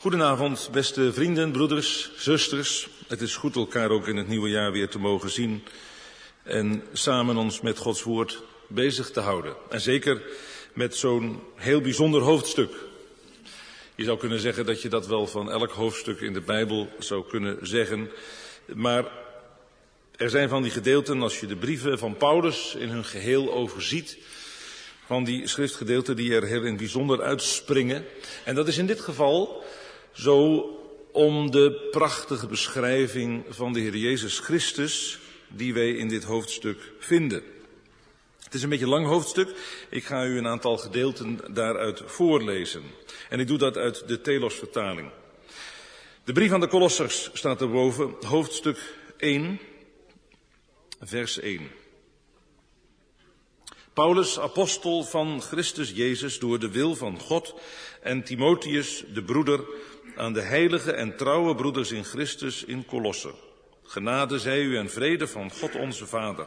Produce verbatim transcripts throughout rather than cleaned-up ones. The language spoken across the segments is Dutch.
Goedenavond, beste vrienden, broeders, zusters. Het is goed elkaar ook in het nieuwe jaar weer te mogen zien en samen ons met Gods woord bezig te houden. En zeker met zo'n heel bijzonder hoofdstuk. Je zou kunnen zeggen dat je dat wel van elk hoofdstuk in de Bijbel zou kunnen zeggen. Maar er zijn van die gedeelten, als je de brieven van Paulus in hun geheel overziet, van die schriftgedeelten die er heel in het bijzonder uitspringen. En dat is in dit geval zo om de prachtige beschrijving van de Heer Jezus Christus die wij in dit hoofdstuk vinden. Het is een beetje een lang hoofdstuk. Ik ga u een aantal gedeelten daaruit voorlezen. En ik doe dat uit de Telos-vertaling. De brief aan de Kolossers staat erboven, hoofdstuk één, vers één. Paulus, apostel van Christus Jezus, door de wil van God, en Timotheus, de broeder, aan de heilige en trouwe broeders in Christus in Kolosse. Genade zij u en vrede van God onze Vader.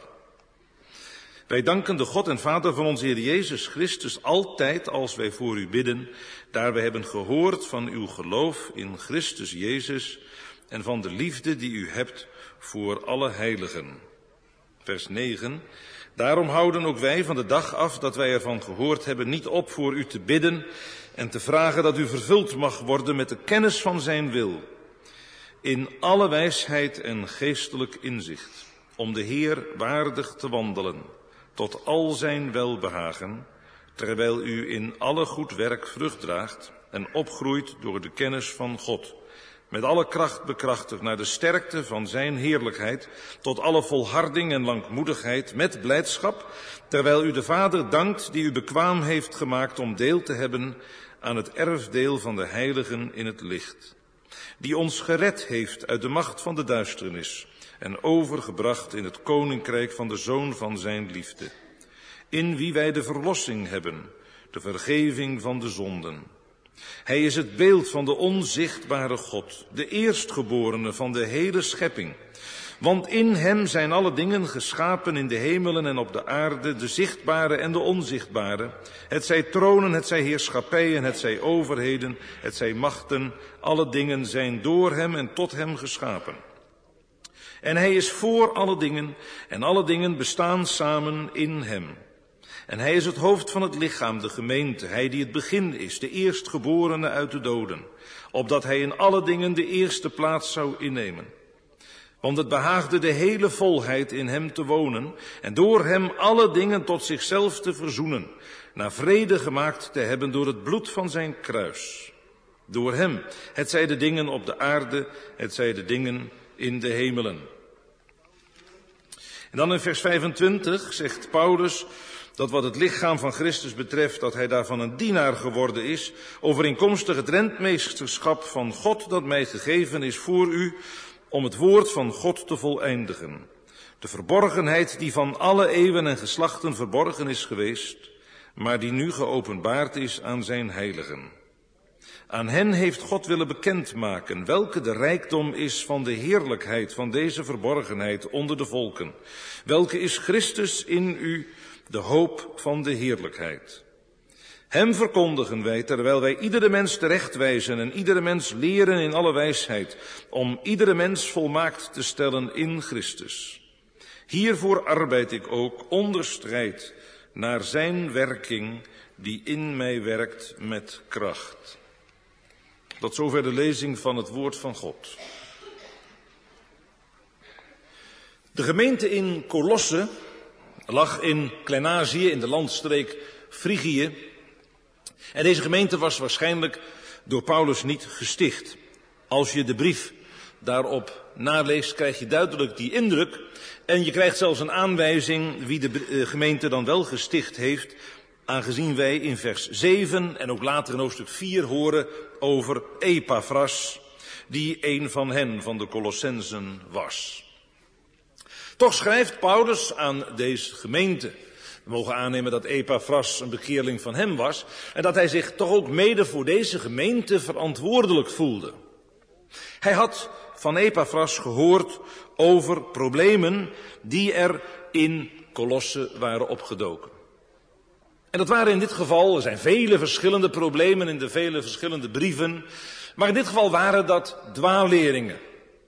Wij danken de God en Vader van onze Heer Jezus Christus altijd als wij voor u bidden, daar wij hebben gehoord van uw geloof in Christus Jezus en van de liefde die u hebt voor alle heiligen. Vers negen. Daarom houden ook wij van de dag af dat wij ervan gehoord hebben niet op voor u te bidden en te vragen dat u vervuld mag worden met de kennis van zijn wil, in alle wijsheid en geestelijk inzicht, om de Heer waardig te wandelen, tot al zijn welbehagen, terwijl u in alle goed werk vrucht draagt en opgroeit door de kennis van God, met alle kracht bekrachtigd naar de sterkte van zijn heerlijkheid, tot alle volharding en langmoedigheid met blijdschap, terwijl u de Vader dankt die u bekwaam heeft gemaakt om deel te hebben aan het erfdeel van de heiligen in het licht, die ons gered heeft uit de macht van de duisternis en overgebracht in het koninkrijk van de Zoon van zijn liefde, in wie wij de verlossing hebben, de vergeving van de zonden. Hij is het beeld van de onzichtbare God, de eerstgeborene van de hele schepping. Want in hem zijn alle dingen geschapen in de hemelen en op de aarde, de zichtbare en de onzichtbare. Het zij tronen, het zij heerschappijen, het zij overheden, het zij machten. Alle dingen zijn door hem en tot hem geschapen. En hij is voor alle dingen en alle dingen bestaan samen in hem. En hij is het hoofd van het lichaam, de gemeente, hij die het begin is, de eerstgeborene uit de doden, opdat hij in alle dingen de eerste plaats zou innemen. Want het behaagde de hele volheid in hem te wonen en door hem alle dingen tot zichzelf te verzoenen, na vrede gemaakt te hebben door het bloed van zijn kruis. Door hem, het zij de dingen op de aarde, het zij de dingen in de hemelen. En dan in vers vijfentwintig zegt Paulus dat wat het lichaam van Christus betreft, dat hij daarvan een dienaar geworden is, overeenkomstig het rentmeesterschap van God dat mij gegeven is voor u, om het woord van God te voleindigen. De verborgenheid die van alle eeuwen en geslachten verborgen is geweest, maar die nu geopenbaard is aan zijn heiligen. Aan hen heeft God willen bekendmaken welke de rijkdom is van de heerlijkheid van deze verborgenheid onder de volken. Welke is Christus in u, de hoop van de heerlijkheid. Hem verkondigen wij, terwijl wij iedere mens terechtwijzen en iedere mens leren in alle wijsheid, om iedere mens volmaakt te stellen in Christus. Hiervoor arbeid ik ook onder strijd naar zijn werking die in mij werkt met kracht. Tot zover de lezing van het woord van God. De gemeente in Kolosse lag in Klein-Azië, in de landstreek Frigië. En deze gemeente was waarschijnlijk door Paulus niet gesticht. Als je de brief daarop naleest, krijg je duidelijk die indruk. En je krijgt zelfs een aanwijzing wie de gemeente dan wel gesticht heeft, aangezien wij in vers zeven en ook later in hoofdstuk vier horen over Epaphras, die een van hen, van de Colossensen, was. Toch schrijft Paulus aan deze gemeente. We mogen aannemen dat Epaphras een bekeerling van hem was en dat hij zich toch ook mede voor deze gemeente verantwoordelijk voelde. Hij had van Epaphras gehoord over problemen die er in Kolosse waren opgedoken. En dat waren in dit geval, er zijn vele verschillende problemen in de vele verschillende brieven Maar in dit geval waren dat dwaalleringen.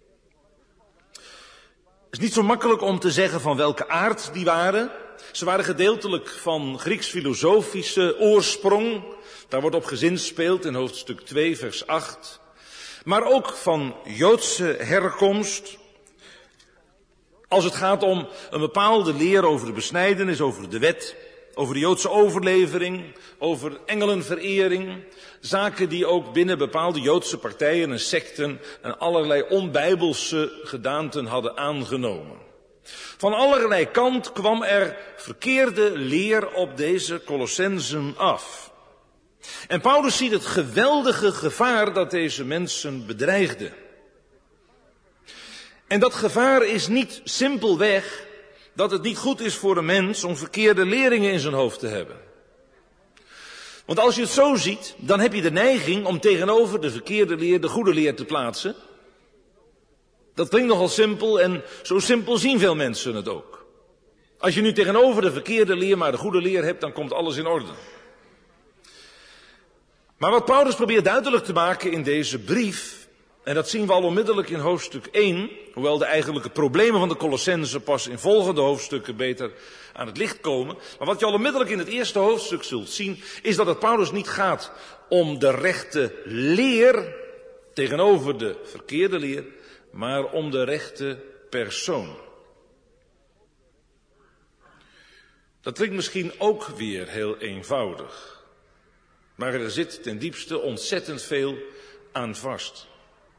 Het is niet zo makkelijk om te zeggen van welke aard die waren. Ze waren gedeeltelijk van Grieks-filosofische oorsprong. Daar wordt op gezinspeeld in hoofdstuk twee, vers acht. Maar ook van Joodse herkomst. Als het gaat om een bepaalde leer over de besnijdenis, over de wet, over de Joodse overlevering, over engelenverering. Zaken die ook binnen bepaalde Joodse partijen en secten en allerlei onbijbelse gedaanten hadden aangenomen. Van allerlei kant kwam er verkeerde leer op deze Colossenzen af. En Paulus ziet het geweldige gevaar dat deze mensen bedreigde. En dat gevaar is niet simpelweg dat het niet goed is voor een mens om verkeerde leringen in zijn hoofd te hebben. Want als je het zo ziet, dan heb je de neiging om tegenover de verkeerde leer de goede leer te plaatsen. Dat klinkt nogal simpel en zo simpel zien veel mensen het ook. Als je nu tegenover de verkeerde leer maar de goede leer hebt, dan komt alles in orde. Maar wat Paulus probeert duidelijk te maken in deze brief, en dat zien we al onmiddellijk in hoofdstuk één, hoewel de eigenlijke problemen van de Colossenzen pas in volgende hoofdstukken beter aan het licht komen. Maar wat je al onmiddellijk in het eerste hoofdstuk zult zien, is dat het Paulus niet gaat om de rechte leer tegenover de verkeerde leer, maar om de rechte persoon. Dat klinkt misschien ook weer heel eenvoudig. Maar er zit ten diepste ontzettend veel aan vast.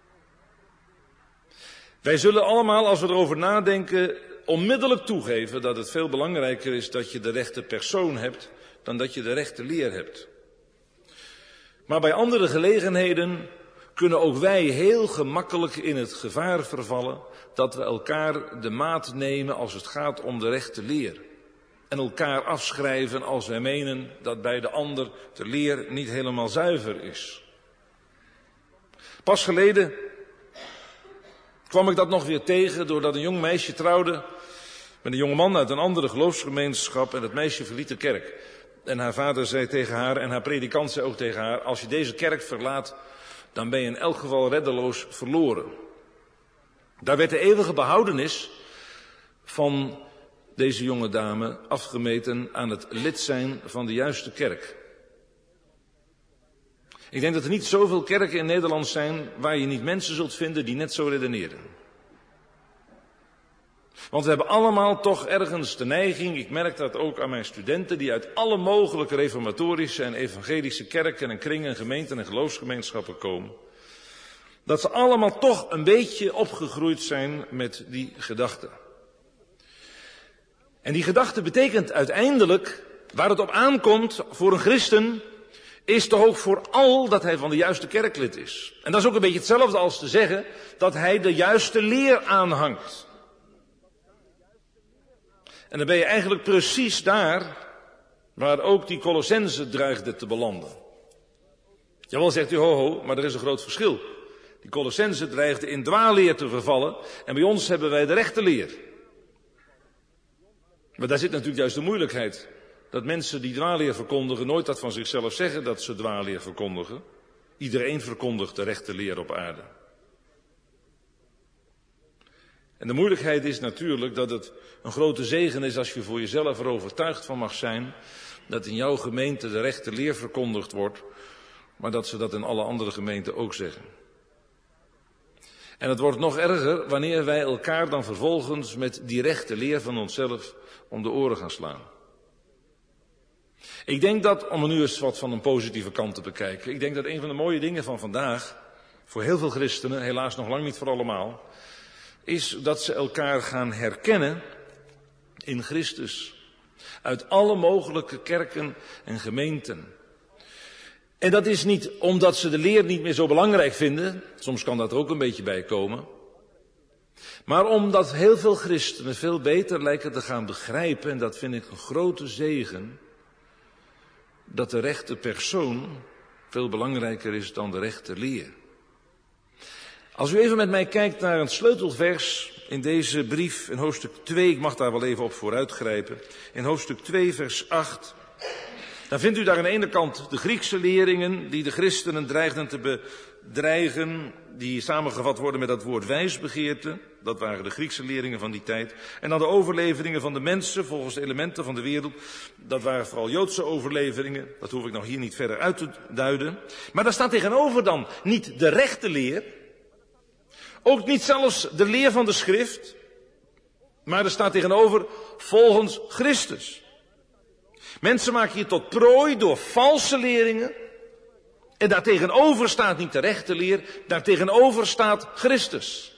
Wij zullen allemaal, als we erover nadenken, onmiddellijk toegeven dat het veel belangrijker is dat je de rechte persoon hebt, dan dat je de rechte leer hebt. Maar bij andere gelegenheden kunnen ook wij heel gemakkelijk in het gevaar vervallen dat we elkaar de maat nemen als het gaat om de rechte leer. En elkaar afschrijven als wij menen dat bij de ander de leer niet helemaal zuiver is. Pas geleden kwam ik dat nog weer tegen doordat een jong meisje trouwde met een jongeman uit een andere geloofsgemeenschap en het meisje verliet de kerk. En haar vader zei tegen haar en haar predikant zei ook tegen haar, als je deze kerk verlaat, dan ben je in elk geval reddeloos verloren. Daar werd de eeuwige behoudenis van deze jonge dame afgemeten aan het lid zijn van de juiste kerk. Ik denk dat er niet zoveel kerken in Nederland zijn waar je niet mensen zult vinden die net zo redeneren. Want we hebben allemaal toch ergens de neiging, ik merk dat ook aan mijn studenten, die uit alle mogelijke reformatorische en evangelische kerken en kringen, gemeenten en geloofsgemeenschappen komen, dat ze allemaal toch een beetje opgegroeid zijn met die gedachte. En die gedachte betekent uiteindelijk, waar het op aankomt voor een christen, is toch ook vooral dat hij van de juiste kerk lid is. En dat is ook een beetje hetzelfde als te zeggen dat hij de juiste leer aanhangt. En dan ben je eigenlijk precies daar waar ook die Colossenzen dreigden te belanden. Jawel, zegt u, ho ho, maar er is een groot verschil. Die Colossenzen dreigden in dwaalleer te vervallen en bij ons hebben wij de rechte leer. Maar daar zit natuurlijk juist de moeilijkheid. Dat mensen die dwaalleer verkondigen nooit dat van zichzelf zeggen dat ze dwaalleer verkondigen. Iedereen verkondigt de rechte leer op aarde. En de moeilijkheid is natuurlijk dat het een grote zegen is als je voor jezelf er overtuigd van mag zijn dat in jouw gemeente de rechte leer verkondigd wordt, maar dat ze dat in alle andere gemeenten ook zeggen. En het wordt nog erger wanneer wij elkaar dan vervolgens met die rechte leer van onszelf om de oren gaan slaan. Ik denk dat, om er nu eens wat van een positieve kant te bekijken, ik denk dat een van de mooie dingen van vandaag, voor heel veel christenen, helaas nog lang niet voor allemaal, is dat ze elkaar gaan herkennen in Christus. Uit alle mogelijke kerken en gemeenten. En dat is niet omdat ze de leer niet meer zo belangrijk vinden, soms kan dat er ook een beetje bij komen, maar omdat heel veel christenen veel beter lijken te gaan begrijpen, en dat vind ik een grote zegen, dat de rechte persoon veel belangrijker is dan de rechte leer. Als u even met mij kijkt naar een sleutelvers in deze brief, in hoofdstuk twee, ik mag daar wel even op vooruitgrijpen, in hoofdstuk twee vers acht, Dan vindt u daar aan de ene kant de Griekse leringen die de christenen dreigden te bedreigen, die samengevat worden met dat woord wijsbegeerte. Dat waren de Griekse leringen van die tijd. En dan de overleveringen van de mensen volgens de elementen van de wereld. Dat waren vooral Joodse overleveringen. Dat hoef ik nog hier niet verder uit te duiden. Maar daar staat tegenover dan niet de rechte leer. Ook niet zelfs de leer van de schrift. Maar er staat tegenover volgens Christus. Mensen maken je tot prooi door valse leringen. En daartegenover staat niet de rechte leer, daartegenover staat Christus.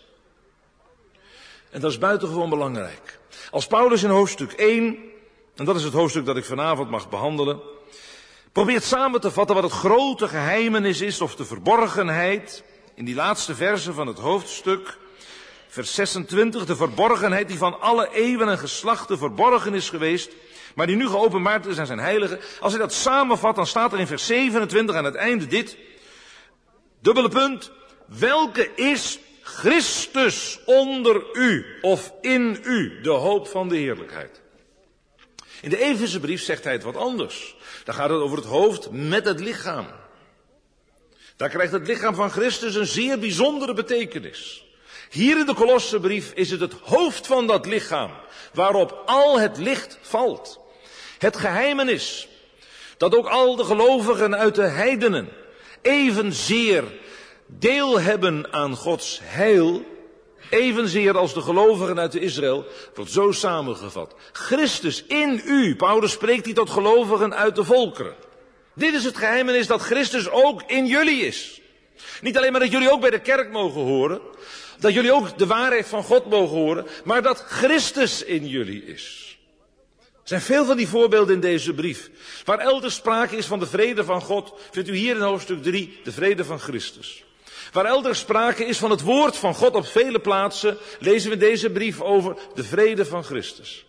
En dat is buitengewoon belangrijk. Als Paulus in hoofdstuk één, en dat is het hoofdstuk dat ik vanavond mag behandelen, probeert samen te vatten wat het grote geheimenis is, of de verborgenheid, in die laatste verse van het hoofdstuk, vers zesentwintig, de verborgenheid die van alle eeuwen en geslachten verborgen is geweest, maar die nu geopenbaard is aan zijn heiligen. Als hij dat samenvat, dan staat er in vers zevenentwintig aan het einde dit. Dubbele punt. Welke is Christus onder u of in u, de hoop van de heerlijkheid? In de Efezebrief zegt hij het wat anders. Daar gaat het over het hoofd met het lichaam. Daar krijgt het lichaam van Christus een zeer bijzondere betekenis. Hier in de Kolossenbrief is het het hoofd van dat lichaam, waarop al het licht valt. Het geheimenis, dat ook al de gelovigen uit de heidenen evenzeer deel hebben aan Gods heil, evenzeer als de gelovigen uit de Israël, wordt zo samengevat. Christus in u, Paulus spreekt hier tot gelovigen uit de volkeren. Dit is het geheimenis dat Christus ook in jullie is. Niet alleen maar dat jullie ook bij de kerk mogen horen, dat jullie ook de waarheid van God mogen horen, maar dat Christus in jullie is. Er zijn veel van die voorbeelden in deze brief. Waar elders sprake is van de vrede van God, vindt u hier in hoofdstuk drie de vrede van Christus. Waar elders sprake is van het woord van God op vele plaatsen, lezen we in deze brief over de vrede van Christus.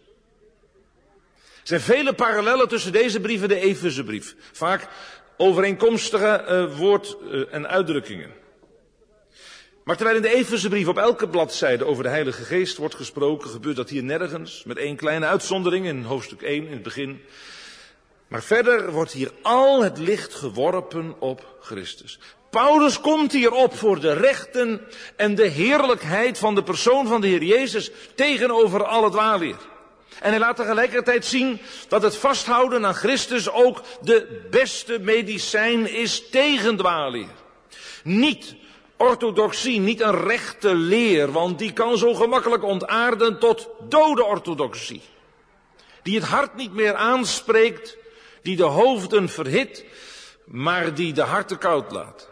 Er zijn vele parallellen tussen deze brief en de Efezebrief. Vaak overeenkomstige uh, woord- uh, en uitdrukkingen. Maar terwijl in de Efezebrief op elke bladzijde over de Heilige Geest wordt gesproken, gebeurt dat hier nergens, met één kleine uitzondering in hoofdstuk één in het begin. Maar verder wordt hier al het licht geworpen op Christus. Paulus komt hier op voor de rechten en de heerlijkheid van de persoon van de Heer Jezus tegenover al het dwaalleer. En hij laat tegelijkertijd zien dat het vasthouden aan Christus ook de beste medicijn is tegen dwaalleer. Niet orthodoxie, niet een rechte leer, want die kan zo gemakkelijk ontaarden tot dode orthodoxie. Die het hart niet meer aanspreekt, die de hoofden verhit, maar die de harten koud laat.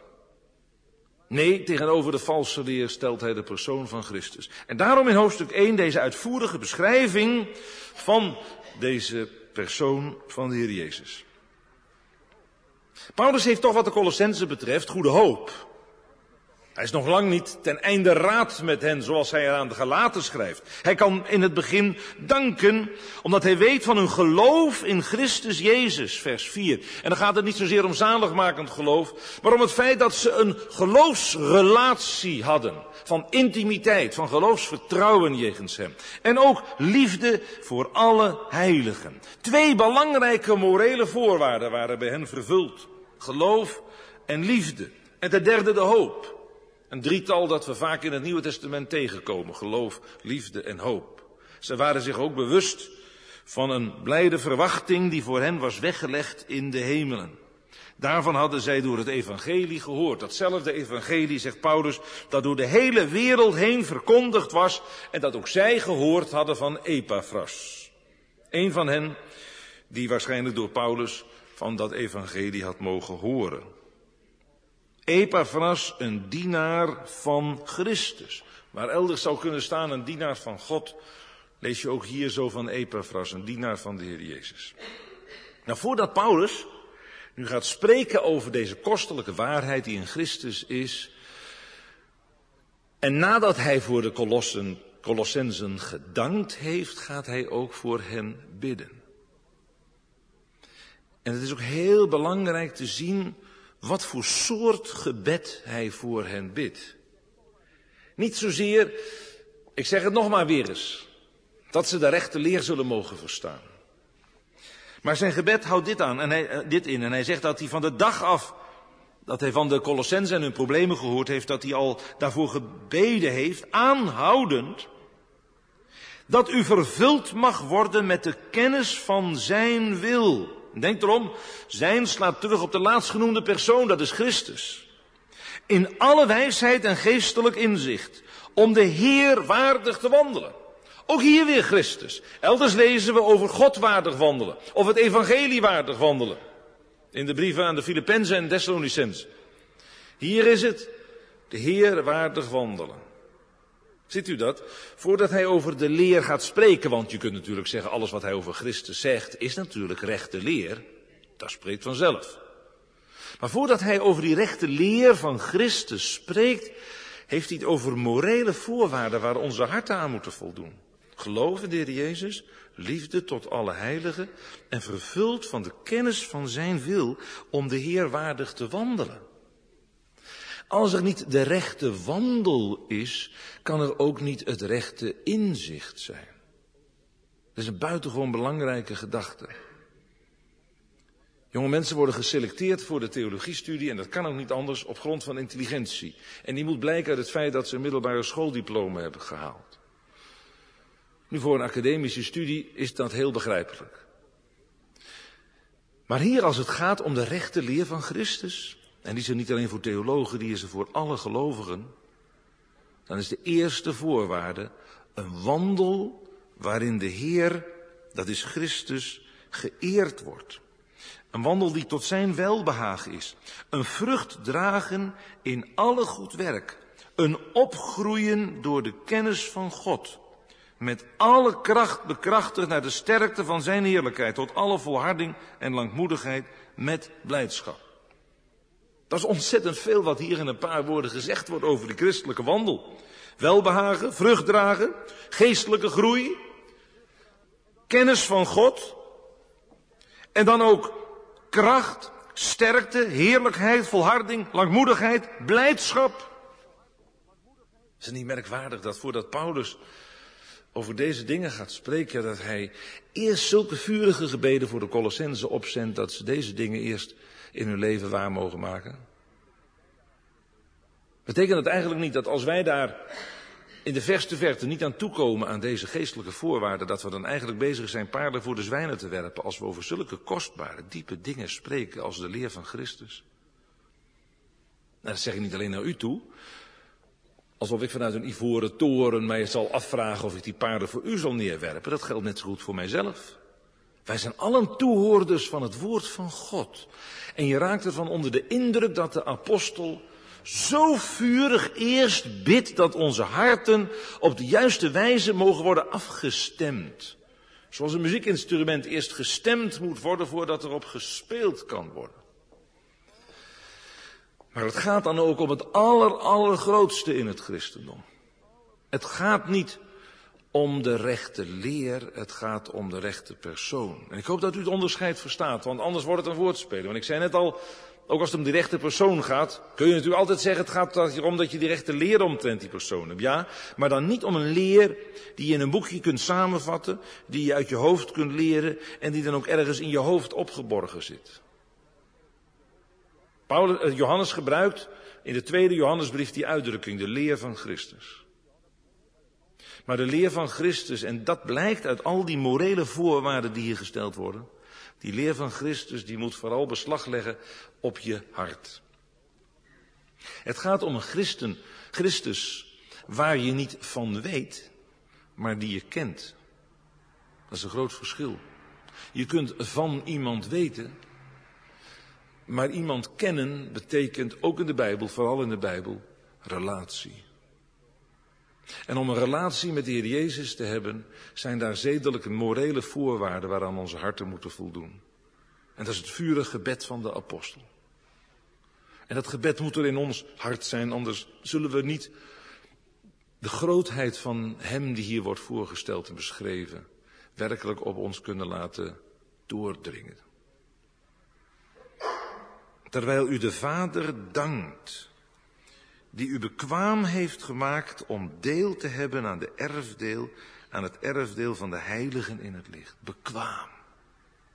Nee, tegenover de valse leer stelt hij de persoon van Christus. En daarom in hoofdstuk één deze uitvoerige beschrijving van deze persoon van de Heer Jezus. Paulus heeft toch wat de Colossenzen betreft goede hoop. Hij is nog lang niet ten einde raad met hen, zoals hij er aan de Galaten schrijft. Hij kan in het begin danken, omdat hij weet van hun geloof in Christus Jezus, vers vier. En dan gaat het niet zozeer om zaligmakend geloof, maar om het feit dat ze een geloofsrelatie hadden. Van intimiteit, van geloofsvertrouwen jegens hem. En ook liefde voor alle heiligen. Twee belangrijke morele voorwaarden waren bij hen vervuld. Geloof en liefde. En ten derde de hoop. Een drietal dat we vaak in het Nieuwe Testament tegenkomen. Geloof, liefde en hoop. Ze waren zich ook bewust van een blijde verwachting die voor hen was weggelegd in de hemelen. Daarvan hadden zij door het evangelie gehoord. Datzelfde evangelie, zegt Paulus, dat door de hele wereld heen verkondigd was en dat ook zij gehoord hadden van Epaphras. Een van hen die waarschijnlijk door Paulus van dat evangelie had mogen horen. Epaphras, een dienaar van Christus. Waar elders zou kunnen staan een dienaar van God, lees je ook hier zo van Epaphras, een dienaar van de Heer Jezus. Nou, voordat Paulus nu gaat spreken over deze kostelijke waarheid die in Christus is, en nadat hij voor de Kolossen, Kolossenzen gedankt heeft, gaat hij ook voor hen bidden. En het is ook heel belangrijk te zien wat voor soort gebed hij voor hen bidt. Niet zozeer, ik zeg het nog maar weer eens, dat ze de rechte leer zullen mogen verstaan. Maar zijn gebed houdt dit, aan, en hij, dit in. En hij zegt dat hij van de dag af dat hij van de Colossenzen en hun problemen gehoord heeft, dat hij al daarvoor gebeden heeft, aanhoudend, dat u vervuld mag worden met de kennis van zijn wil. Denk erom, zijn slaat terug op de laatstgenoemde persoon, dat is Christus. In alle wijsheid en geestelijk inzicht, om de Heer waardig te wandelen. Ook hier weer Christus. Elders lezen we over God waardig wandelen, of het evangelie waardig wandelen. In de brieven aan de Filippenzen en Thessalonicenzen. Hier is het, de Heer waardig wandelen. Ziet u dat? Voordat hij over de leer gaat spreken, want je kunt natuurlijk zeggen, alles wat hij over Christus zegt, is natuurlijk rechte leer. Dat spreekt vanzelf. Maar voordat hij over die rechte leer van Christus spreekt, heeft hij het over morele voorwaarden waar onze harten aan moeten voldoen. Geloof in de Heer Jezus, liefde tot alle heiligen en vervuld van de kennis van zijn wil om de Heer waardig te wandelen. Als er niet de rechte wandel is, kan er ook niet het rechte inzicht zijn. Dat is een buitengewoon belangrijke gedachte. Jonge mensen worden geselecteerd voor de theologiestudie en dat kan ook niet anders op grond van intelligentie. En die moet blijken uit het feit dat ze een middelbare schooldiploma hebben gehaald. Nu, voor een academische studie is dat heel begrijpelijk. Maar hier, als het gaat om de rechte leer van Christus, en die is er niet alleen voor theologen, die is er voor alle gelovigen, dan is de eerste voorwaarde een wandel waarin de Heer, dat is Christus, geëerd wordt. Een wandel die tot zijn welbehagen is. Een vrucht dragen in alle goed werk. Een opgroeien door de kennis van God. Met alle kracht bekrachtigd naar de sterkte van zijn heerlijkheid. Tot alle volharding en langmoedigheid met blijdschap. Dat is ontzettend veel wat hier in een paar woorden gezegd wordt over de christelijke wandel. Welbehagen, vrucht dragen, geestelijke groei, kennis van God. En dan ook kracht, sterkte, heerlijkheid, volharding, langmoedigheid, blijdschap. Is het niet merkwaardig dat voordat Paulus over deze dingen gaat spreken, dat hij eerst zulke vurige gebeden voor de Colossenzen opzendt, dat ze deze dingen eerst in hun leven waar mogen maken? Betekent het eigenlijk niet dat als wij daar in de verste verte niet aan toekomen aan deze geestelijke voorwaarden, dat we dan eigenlijk bezig zijn paarden voor de zwijnen te werpen als we over zulke kostbare, diepe dingen spreken als de leer van Christus? Nou, dat zeg ik niet alleen naar u toe, alsof ik vanuit een ivoren toren mij zal afvragen of ik die paarden voor u zal neerwerpen. Dat geldt net zo goed voor mijzelf. Wij zijn allen toehoorders van het woord van God. En je raakt ervan onder de indruk dat de apostel zo vurig eerst bidt dat onze harten op de juiste wijze mogen worden afgestemd. Zoals een muziekinstrument eerst gestemd moet worden voordat erop gespeeld kan worden. Maar het gaat dan ook om het aller, allergrootste in het christendom. Het gaat niet om de rechte leer, het gaat om de rechte persoon. En ik hoop dat u het onderscheid verstaat, want anders wordt het een woordspeling. Want ik zei net al, ook als het om die rechte persoon gaat, kun je natuurlijk altijd zeggen, het gaat erom dat je die rechte leer omtrent die persoon hebt. Ja, maar dan niet om een leer die je in een boekje kunt samenvatten, die je uit je hoofd kunt leren en die dan ook ergens in je hoofd opgeborgen zit. Paulus, Johannes gebruikt in de tweede Johannesbrief die uitdrukking, de leer van Christus. Maar de leer van Christus, en dat blijkt uit al die morele voorwaarden die hier gesteld worden, die leer van Christus, die moet vooral beslag leggen op je hart. Het gaat om een christen, Christus waar je niet van weet, maar die je kent. Dat is een groot verschil. Je kunt van iemand weten, maar iemand kennen betekent ook in de Bijbel, vooral in de Bijbel, relatie. En om een relatie met de Heer Jezus te hebben, zijn daar zedelijke en morele voorwaarden waaraan onze harten moeten voldoen. En dat is het vurige gebed van de apostel. En dat gebed moet er in ons hart zijn, anders zullen we niet de grootheid van hem die hier wordt voorgesteld en beschreven, werkelijk op ons kunnen laten doordringen. Terwijl u de Vader dankt, die u bekwaam heeft gemaakt om deel te hebben aan de erfdeel, aan het erfdeel van de heiligen in het licht. Bekwaam.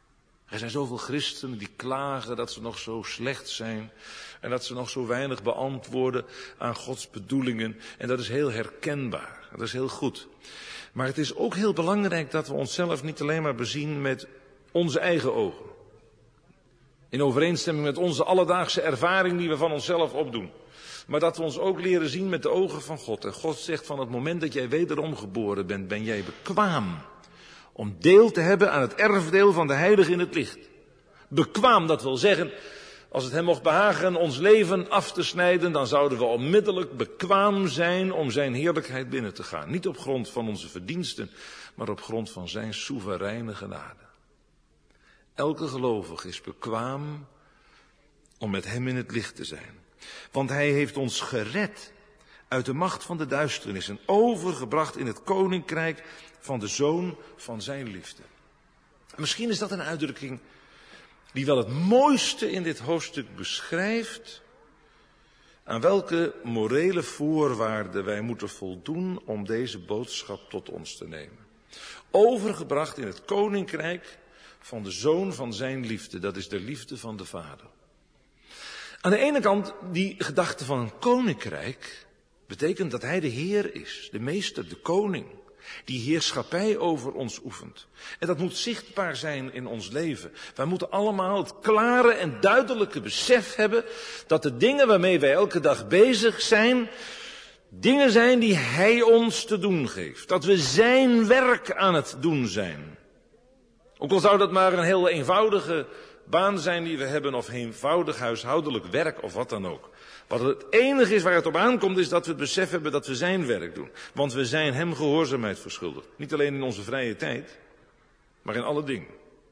Er zijn zoveel christenen die klagen dat ze nog zo slecht zijn en dat ze nog zo weinig beantwoorden aan Gods bedoelingen. En dat is heel herkenbaar, dat is heel goed. Maar het is ook heel belangrijk dat we onszelf niet alleen maar bezien met onze eigen ogen. In overeenstemming met onze alledaagse ervaring die we van onszelf opdoen. Maar dat we ons ook leren zien met de ogen van God. En God zegt, van het moment dat jij wederom geboren bent, ben jij bekwaam om deel te hebben aan het erfdeel van de heiligen in het licht. Bekwaam, dat wil zeggen, als het hem mocht behagen ons leven af te snijden, dan zouden we onmiddellijk bekwaam zijn om zijn heerlijkheid binnen te gaan. Niet op grond van onze verdiensten, maar op grond van zijn soevereine genade. Elke gelovige is bekwaam om met hem in het licht te zijn. Want hij heeft ons gered uit de macht van de duisternis en overgebracht in het koninkrijk van de Zoon van zijn liefde. Misschien is dat een uitdrukking die wel het mooiste in dit hoofdstuk beschrijft aan welke morele voorwaarden wij moeten voldoen om deze boodschap tot ons te nemen. Overgebracht in het koninkrijk van de Zoon van zijn liefde, dat is de liefde van de Vader. Aan de ene kant, die gedachte van een koninkrijk betekent dat hij de Heer is, de meester, de koning, die heerschappij over ons oefent. En dat moet zichtbaar zijn in ons leven. Wij moeten allemaal het klare en duidelijke besef hebben dat de dingen waarmee wij elke dag bezig zijn, dingen zijn die hij ons te doen geeft. Dat we zijn werk aan het doen zijn. Ook al zou dat maar een heel eenvoudige baan zijn die we hebben, of eenvoudig huishoudelijk werk, of wat dan ook. Wat het enige is waar het op aankomt, is dat we het besef hebben dat we zijn werk doen. Want we zijn hem gehoorzaamheid verschuldigd. Niet alleen in onze vrije tijd, maar in alle dingen.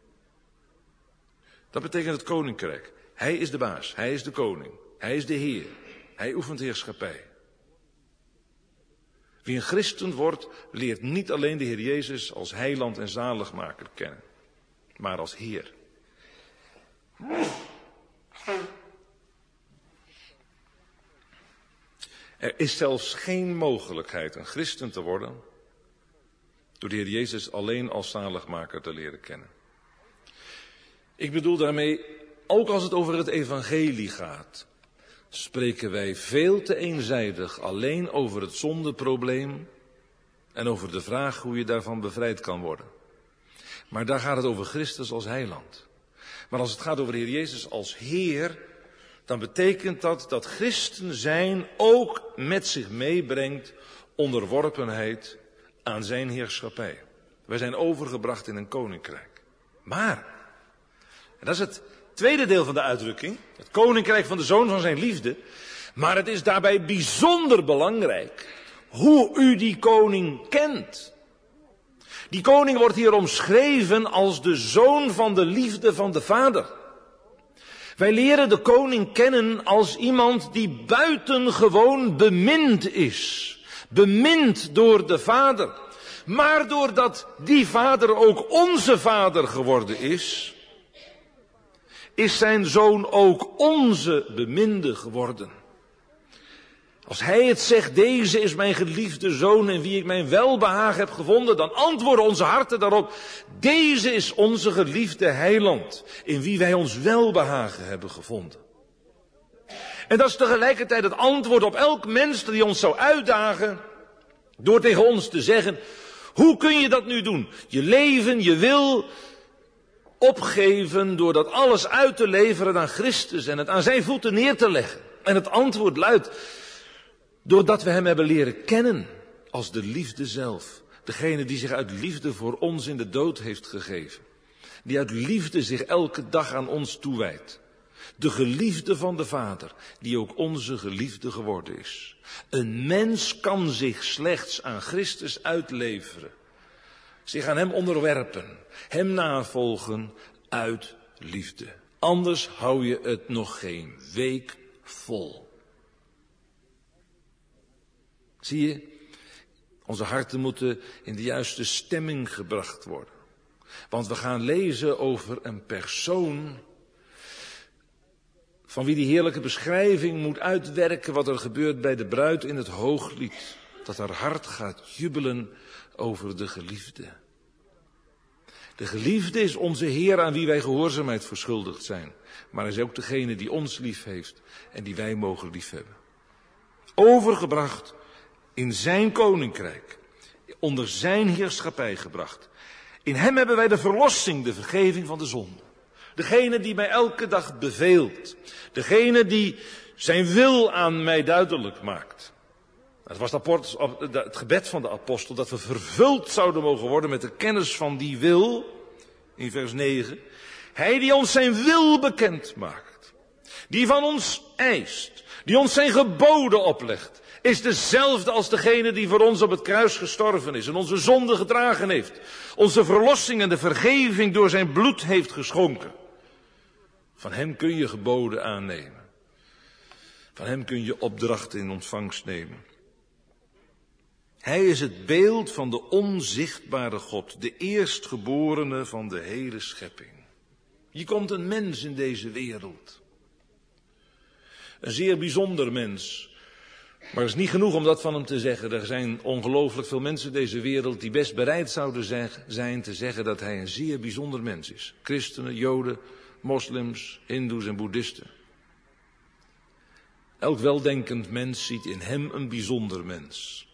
Dat betekent het koninkrijk. Hij is de baas, hij is de koning, hij is de Heer. Hij oefent heerschappij. Wie een christen wordt, leert niet alleen de Heer Jezus als heiland en zaligmaker kennen, maar als Heer. Er is zelfs geen mogelijkheid een christen te worden door de Heer Jezus alleen als zaligmaker te leren kennen. Ik bedoel daarmee, ook als het over het evangelie gaat, spreken wij veel te eenzijdig alleen over het zondeprobleem en over de vraag hoe je daarvan bevrijd kan worden. Maar daar gaat het over Christus als heiland. Maar als het gaat over de Heer Jezus als Heer, dan betekent dat dat christen zijn ook met zich meebrengt onderworpenheid aan zijn heerschappij. Wij zijn overgebracht in een koninkrijk. Maar, en dat is het tweede deel van de uitdrukking, het koninkrijk van de Zoon van zijn liefde, maar het is daarbij bijzonder belangrijk hoe u die koning kent. Die koning wordt hier omschreven als de zoon van de liefde van de Vader. Wij leren de koning kennen als iemand die buitengewoon bemind is. Bemind door de Vader. Maar doordat die Vader ook onze Vader geworden is, is zijn zoon ook onze beminde geworden. Als hij het zegt, deze is mijn geliefde zoon in wie ik mijn welbehagen heb gevonden, dan antwoorden onze harten daarop, deze is onze geliefde heiland, in wie wij ons welbehagen hebben gevonden. En dat is tegelijkertijd het antwoord op elk mens die ons zou uitdagen, door tegen ons te zeggen, hoe kun je dat nu doen? Je leven, je wil opgeven door dat alles uit te leveren aan Christus en het aan zijn voeten neer te leggen. En het antwoord luidt, doordat we hem hebben leren kennen als de liefde zelf. Degene die zich uit liefde voor ons in de dood heeft gegeven. Die uit liefde zich elke dag aan ons toewijdt. De geliefde van de Vader, die ook onze geliefde geworden is. Een mens kan zich slechts aan Christus uitleveren. Zich aan hem onderwerpen. Hem navolgen uit liefde. Anders hou je het nog geen week vol. Zie je, onze harten moeten in de juiste stemming gebracht worden. Want we gaan lezen over een persoon van wie die heerlijke beschrijving moet uitwerken wat er gebeurt bij de bruid in het hooglied. Dat haar hart gaat jubelen over de geliefde. De geliefde is onze Heer aan wie wij gehoorzaamheid verschuldigd zijn. Maar hij is ook degene die ons lief heeft en die wij mogen liefhebben. Overgebracht in zijn koninkrijk, onder zijn heerschappij gebracht. In hem hebben wij de verlossing, de vergeving van de zonde. Degene die mij elke dag beveelt. Degene die zijn wil aan mij duidelijk maakt. Het was het gebed van de apostel dat we vervuld zouden mogen worden met de kennis van die wil. In vers negen. Hij die ons zijn wil bekend maakt. Die van ons eist. Die ons zijn geboden oplegt. Is dezelfde als degene die voor ons op het kruis gestorven is en onze zonde gedragen heeft. Onze verlossing en de vergeving door zijn bloed heeft geschonken. Van hem kun je geboden aannemen. Van hem kun je opdrachten in ontvangst nemen. Hij is het beeld van de onzichtbare God, de eerstgeborene van de hele schepping. Hier komt een mens in deze wereld. Een zeer bijzonder mens. Maar het is niet genoeg om dat van hem te zeggen. Er zijn ongelooflijk veel mensen in deze wereld die best bereid zouden zijn te zeggen dat hij een zeer bijzonder mens is. Christenen, Joden, moslims, hindoes en boeddhisten. Elk weldenkend mens ziet in hem een bijzonder mens.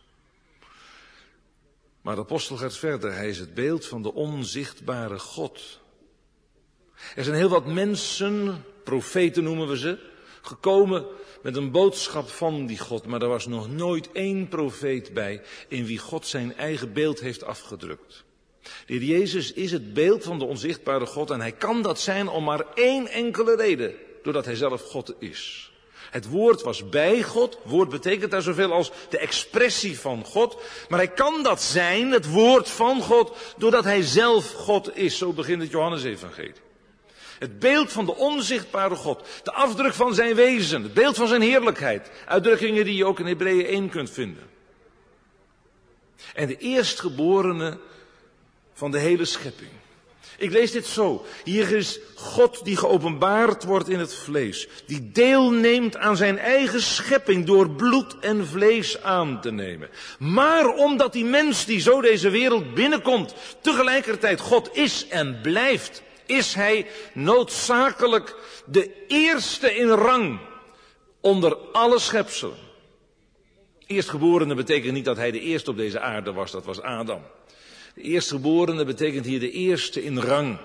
Maar de apostel gaat verder. Hij is het beeld van de onzichtbare God. Er zijn heel wat mensen, profeten noemen we ze, gekomen met een boodschap van die God. Maar er was nog nooit één profeet bij in wie God zijn eigen beeld heeft afgedrukt. De Heer Jezus is het beeld van de onzichtbare God en hij kan dat zijn om maar één enkele reden. Doordat hij zelf God is. Het woord was bij God. Woord betekent daar zoveel als de expressie van God. Maar hij kan dat zijn, het woord van God, doordat hij zelf God is. Zo begint het Johannesevangelie. Het beeld van de onzichtbare God. De afdruk van zijn wezen. Het beeld van zijn heerlijkheid. Uitdrukkingen die je ook in Hebreeën één kunt vinden. En de eerstgeborene van de hele schepping. Ik lees dit zo. Hier is God die geopenbaard wordt in het vlees. Die deelneemt aan zijn eigen schepping door bloed en vlees aan te nemen. Maar omdat die mens die zo deze wereld binnenkomt, tegelijkertijd God is en blijft, is hij noodzakelijk de eerste in rang onder alle schepselen. Eerstgeborene betekent niet dat hij de eerste op deze aarde was, dat was Adam. De eerstgeborene betekent hier de eerste in rang.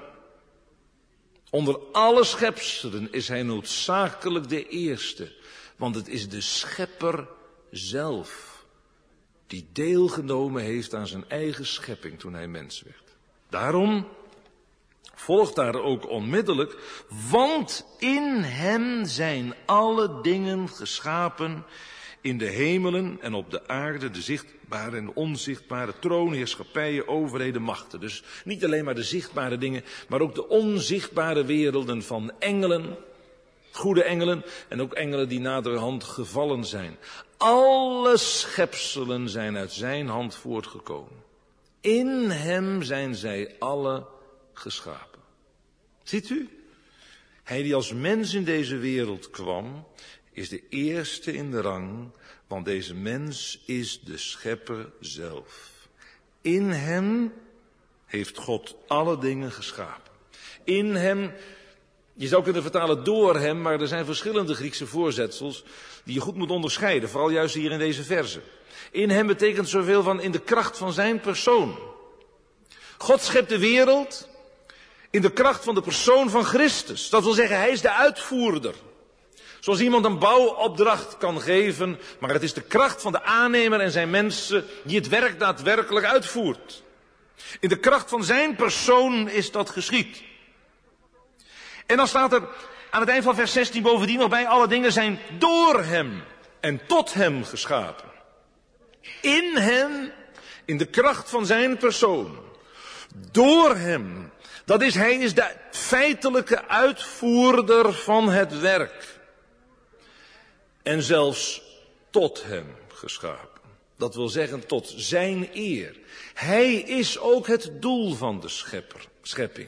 Onder alle schepselen is hij noodzakelijk de eerste. Want het is de schepper zelf die deelgenomen heeft aan zijn eigen schepping toen hij mens werd. Daarom volgt daar ook onmiddellijk, want in hem zijn alle dingen geschapen in de hemelen en op de aarde, de zichtbare en de onzichtbare, troon, heerschappijen, overheden, machten. Dus niet alleen maar de zichtbare dingen, maar ook de onzichtbare werelden van engelen, goede engelen en ook engelen die naderhand gevallen zijn. Alle schepselen zijn uit zijn hand voortgekomen. In hem zijn zij alle geschapen. Ziet u? Hij die als mens in deze wereld kwam, is de eerste in de rang, want deze mens is de schepper zelf. In hem heeft God alle dingen geschapen. In hem, je zou kunnen vertalen door hem, maar er zijn verschillende Griekse voorzetsels die je goed moet onderscheiden, vooral juist hier in deze verse. In hem betekent zoveel van in de kracht van zijn persoon. God schept de wereld in de kracht van de persoon van Christus. Dat wil zeggen, hij is de uitvoerder. Zoals iemand een bouwopdracht kan geven, maar het is de kracht van de aannemer en zijn mensen die het werk daadwerkelijk uitvoert. In de kracht van zijn persoon is dat geschied. En dan staat er aan het eind van vers zestien bovendien nog bij, alle dingen zijn door hem en tot hem geschapen. In hem, in de kracht van zijn persoon, door hem. Dat is, hij is de feitelijke uitvoerder van het werk. En zelfs tot hem geschapen. Dat wil zeggen tot zijn eer. Hij is ook het doel van de schepper, schepping.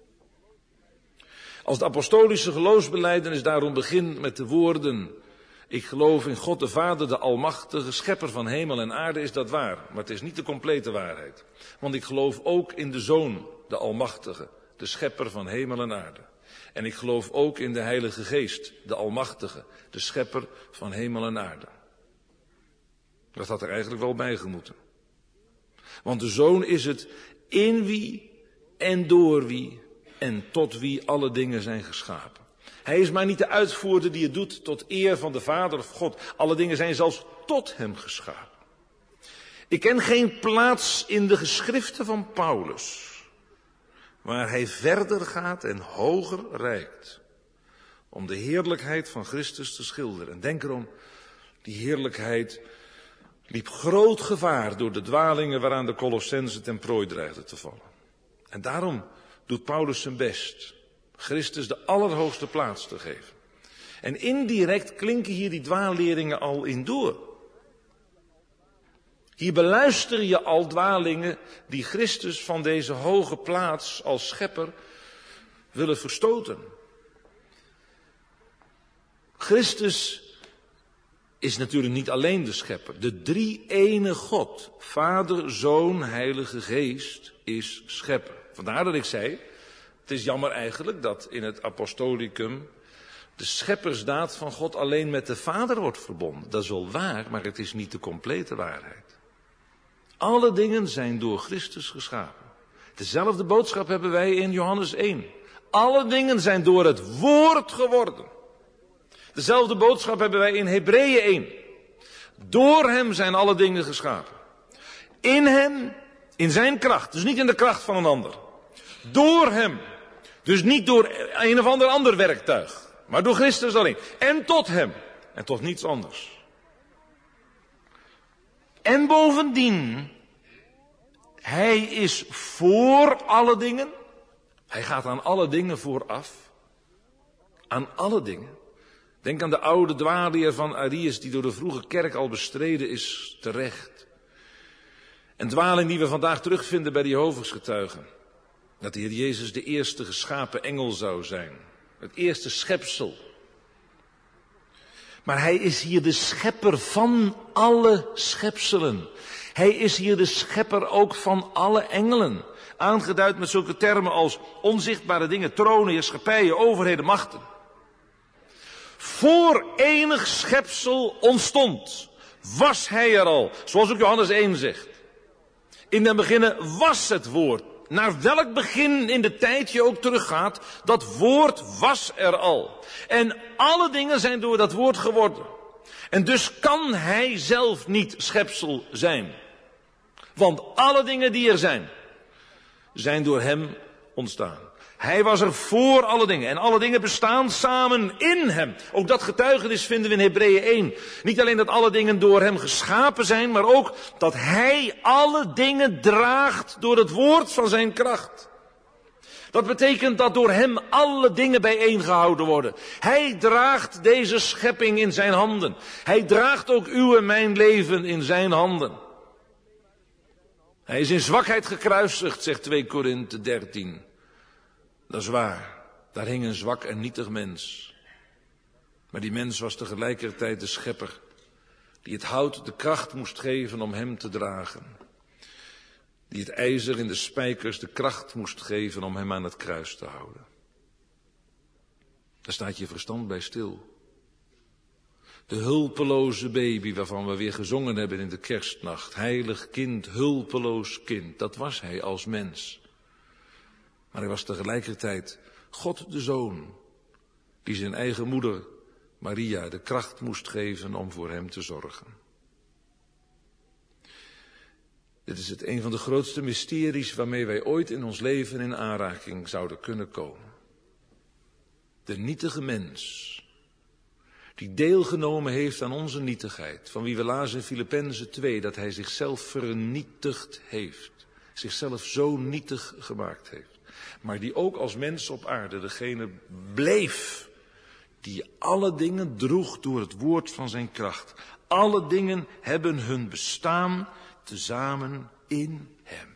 Als de apostolische geloofsbelijdenis daarom begint met de woorden: ik geloof in God de Vader, de Almachtige, schepper van hemel en aarde, is dat waar. Maar het is niet de complete waarheid. Want ik geloof ook in de Zoon, de Almachtige, de schepper van hemel en aarde. En ik geloof ook in de Heilige Geest, de Almachtige, de schepper van hemel en aarde. Dat had er eigenlijk wel bij gemoeten. Want de Zoon is het in wie en door wie en tot wie alle dingen zijn geschapen. Hij is maar niet de uitvoerder die het doet tot eer van de Vader of God. Alle dingen zijn zelfs tot hem geschapen. Ik ken geen plaats in de geschriften van Paulus waar hij verder gaat en hoger reikt om de heerlijkheid van Christus te schilderen. En denk erom, die heerlijkheid liep groot gevaar door de dwalingen waaraan de Colossenzen ten prooi dreigden te vallen. En daarom doet Paulus zijn best Christus de allerhoogste plaats te geven. En indirect klinken hier die dwaalleringen al in door. Hier beluister je al dwalingen die Christus van deze hoge plaats als schepper willen verstoten. Christus is natuurlijk niet alleen de schepper. De drie-ene God, Vader, Zoon, Heilige Geest, is schepper. Vandaar dat ik zei, het is jammer eigenlijk dat in het apostolicum de scheppersdaad van God alleen met de Vader wordt verbonden. Dat is wel waar, maar het is niet de complete waarheid. Alle dingen zijn door Christus geschapen. Dezelfde boodschap hebben wij in Johannes één. Alle dingen zijn door het woord geworden. Dezelfde boodschap hebben wij in Hebreeën één. Door hem zijn alle dingen geschapen. In hem, in zijn kracht, dus niet in de kracht van een ander. Door hem, dus niet door een of ander ander werktuig, maar door Christus alleen. En tot hem, en tot niets anders. En bovendien, hij is voor alle dingen. Hij gaat aan alle dingen vooraf. Aan alle dingen. Denk aan de oude dwaalleer van Arius die door de vroege kerk al bestreden is terecht. Een dwaling die we vandaag terugvinden bij de Jehovah's getuigen. Dat de Heer Jezus de eerste geschapen engel zou zijn. Het eerste schepsel. Maar hij is hier de schepper van alle schepselen. Hij is hier de schepper ook van alle engelen. Aangeduid met zulke termen als onzichtbare dingen, tronen, heerschappijen, overheden, machten. Voor enig schepsel ontstond, was hij er al. Zoals ook Johannes één zegt. In den beginnen was het woord. Naar welk begin in de tijd je ook teruggaat, dat woord was er al. En alle dingen zijn door dat woord geworden. En dus kan hij zelf niet schepsel zijn. Want alle dingen die er zijn, zijn door hem ontstaan. Hij was er voor alle dingen. En alle dingen bestaan samen in hem. Ook dat getuigenis vinden we in Hebreeën één. Niet alleen dat alle dingen door hem geschapen zijn, maar ook dat hij alle dingen draagt door het woord van zijn kracht. Dat betekent dat door hem alle dingen bijeengehouden worden. Hij draagt deze schepping in zijn handen. Hij draagt ook uw en mijn leven in zijn handen. Hij is in zwakheid gekruisigd, zegt twee Korinthe dertien. Dat is waar, daar hing een zwak en nietig mens. Maar die mens was tegelijkertijd de schepper, die het hout de kracht moest geven om hem te dragen. Die het ijzer in de spijkers de kracht moest geven om hem aan het kruis te houden. Daar staat je verstand bij stil. De hulpeloze baby waarvan we weer gezongen hebben in de kerstnacht. Heilig kind, hulpeloos kind, dat was hij als mens. Maar hij was tegelijkertijd God de Zoon, die zijn eigen moeder Maria de kracht moest geven om voor hem te zorgen. Dit is het een van de grootste mysteries waarmee wij ooit in ons leven in aanraking zouden kunnen komen. De nietige mens, die deelgenomen heeft aan onze nietigheid, van wie we lazen in Filippenzen twee, dat hij zichzelf vernietigd heeft, zichzelf zo nietig gemaakt heeft. Maar die ook als mens op aarde degene bleef die alle dingen droeg door het woord van zijn kracht. Alle dingen hebben hun bestaan tezamen in hem.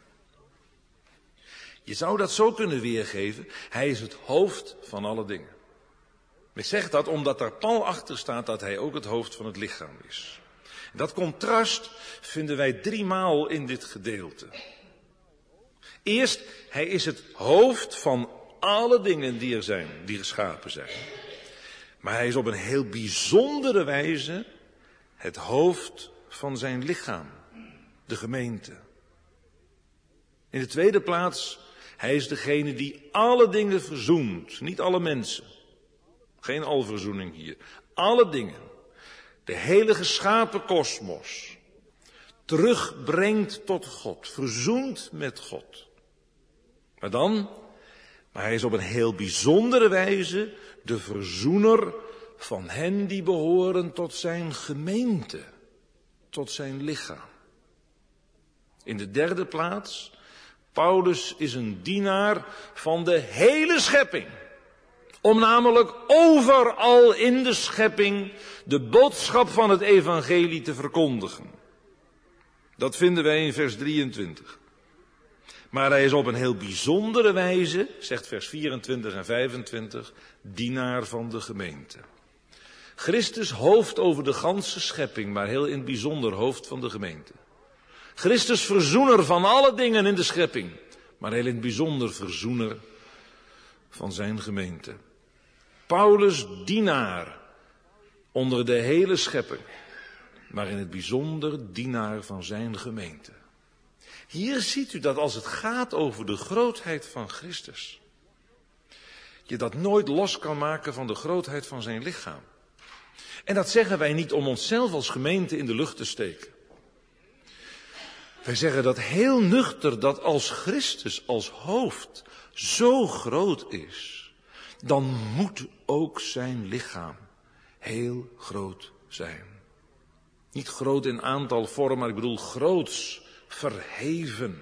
Je zou dat zo kunnen weergeven, hij is het hoofd van alle dingen. Ik zeg dat omdat daar pal achter staat dat hij ook het hoofd van het lichaam is. Dat contrast vinden wij driemaal in dit gedeelte. Eerst, hij is het hoofd van alle dingen die er zijn, die geschapen zijn. Maar hij is op een heel bijzondere wijze het hoofd van zijn lichaam, de gemeente. In de tweede plaats, hij is degene die alle dingen verzoent, niet alle mensen. Geen alverzoening hier. Alle dingen, de hele geschapen kosmos, terugbrengt tot God, verzoent met God. Maar dan, maar hij is op een heel bijzondere wijze de verzoener van hen die behoren tot zijn gemeente, tot zijn lichaam. In de derde plaats, Paulus is een dienaar van de hele schepping. Om namelijk overal in de schepping de boodschap van het evangelie te verkondigen. Dat vinden wij in vers drieëntwintig. Maar hij is op een heel bijzondere wijze, zegt vers vierentwintig en vijfentwintig, dienaar van de gemeente. Christus hoofd over de ganse schepping, maar heel in het bijzonder hoofd van de gemeente. Christus verzoener van alle dingen in de schepping, maar heel in het bijzonder verzoener van zijn gemeente. Paulus dienaar onder de hele schepping, maar in het bijzonder dienaar van zijn gemeente. Hier ziet u dat als het gaat over de grootheid van Christus, je dat nooit los kan maken van de grootheid van zijn lichaam. En dat zeggen wij niet om onszelf als gemeente in de lucht te steken. Wij zeggen dat heel nuchter, dat als Christus als hoofd zo groot is, dan moet ook zijn lichaam heel groot zijn. Niet groot in aantal vormen, maar ik bedoel groots, verheven.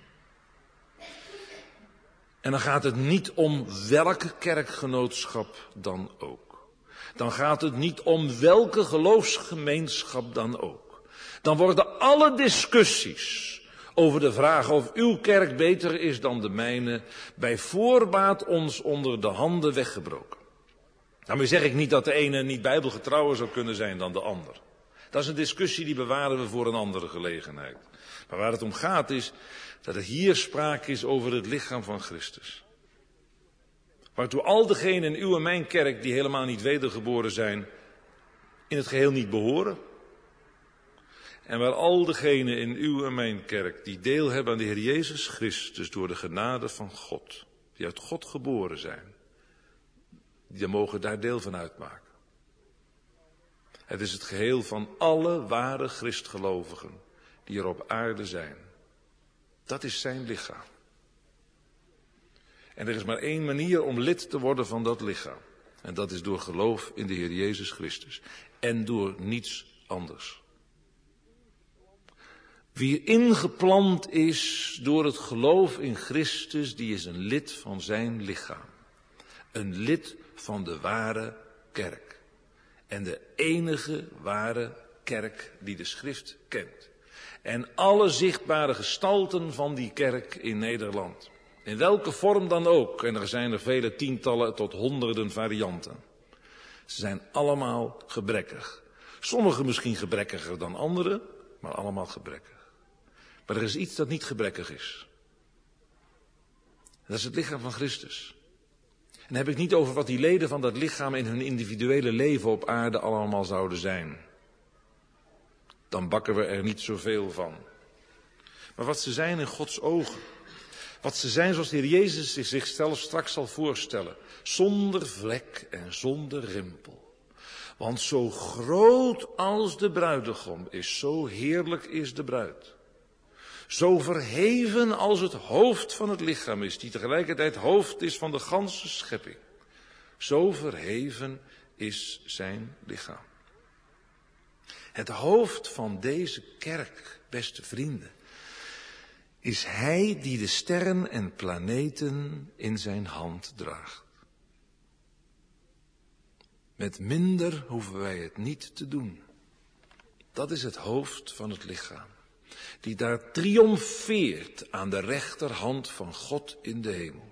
En dan gaat het niet om welke kerkgenootschap dan ook. Dan gaat het niet om welke geloofsgemeenschap dan ook. Dan worden alle discussies over de vraag of uw kerk beter is dan de mijne bij voorbaat ons onder de handen weggebroken. Daarmee zeg ik niet dat de ene niet bijbelgetrouwer zou kunnen zijn dan de ander. Dat is een discussie die bewaren we voor een andere gelegenheid. Maar waar het om gaat is dat er hier sprake is over het lichaam van Christus. Waartoe al degenen in uw en mijn kerk die helemaal niet wedergeboren zijn, in het geheel niet behoren. En waar al degenen in uw en mijn kerk die deel hebben aan de Heer Jezus Christus door de genade van God, die uit God geboren zijn, die mogen daar deel van uitmaken. Het is het geheel van alle ware christgelovigen die er op aarde zijn. Dat is zijn lichaam. En er is maar één manier om lid te worden van dat lichaam. En dat is door geloof in de Heer Jezus Christus. En door niets anders. Wie ingeplant is door het geloof in Christus, die is een lid van zijn lichaam. Een lid van de ware kerk. En de enige ware kerk die de schrift kent. En alle zichtbare gestalten van die kerk in Nederland. In welke vorm dan ook. En er zijn er vele tientallen tot honderden varianten. Ze zijn allemaal gebrekkig. Sommige misschien gebrekkiger dan andere, maar allemaal gebrekkig. Maar er is iets dat niet gebrekkig is. Dat is het lichaam van Christus. En dan heb ik niet over wat die leden van dat lichaam in hun individuele leven op aarde allemaal zouden zijn. Dan bakken we er niet zoveel van. Maar wat ze zijn in Gods ogen. Wat ze zijn zoals de Heer Jezus zichzelf straks zal voorstellen. Zonder vlek en zonder rimpel. Want zo groot als de bruidegom is, zo heerlijk is de bruid. Zo verheven als het hoofd van het lichaam is, die tegelijkertijd hoofd is van de ganse schepping. Zo verheven is zijn lichaam. Het hoofd van deze kerk, beste vrienden, is hij die de sterren en planeten in zijn hand draagt. Met minder hoeven wij het niet te doen. Dat is het hoofd van het lichaam, die daar triomfeert aan de rechterhand van God in de hemel.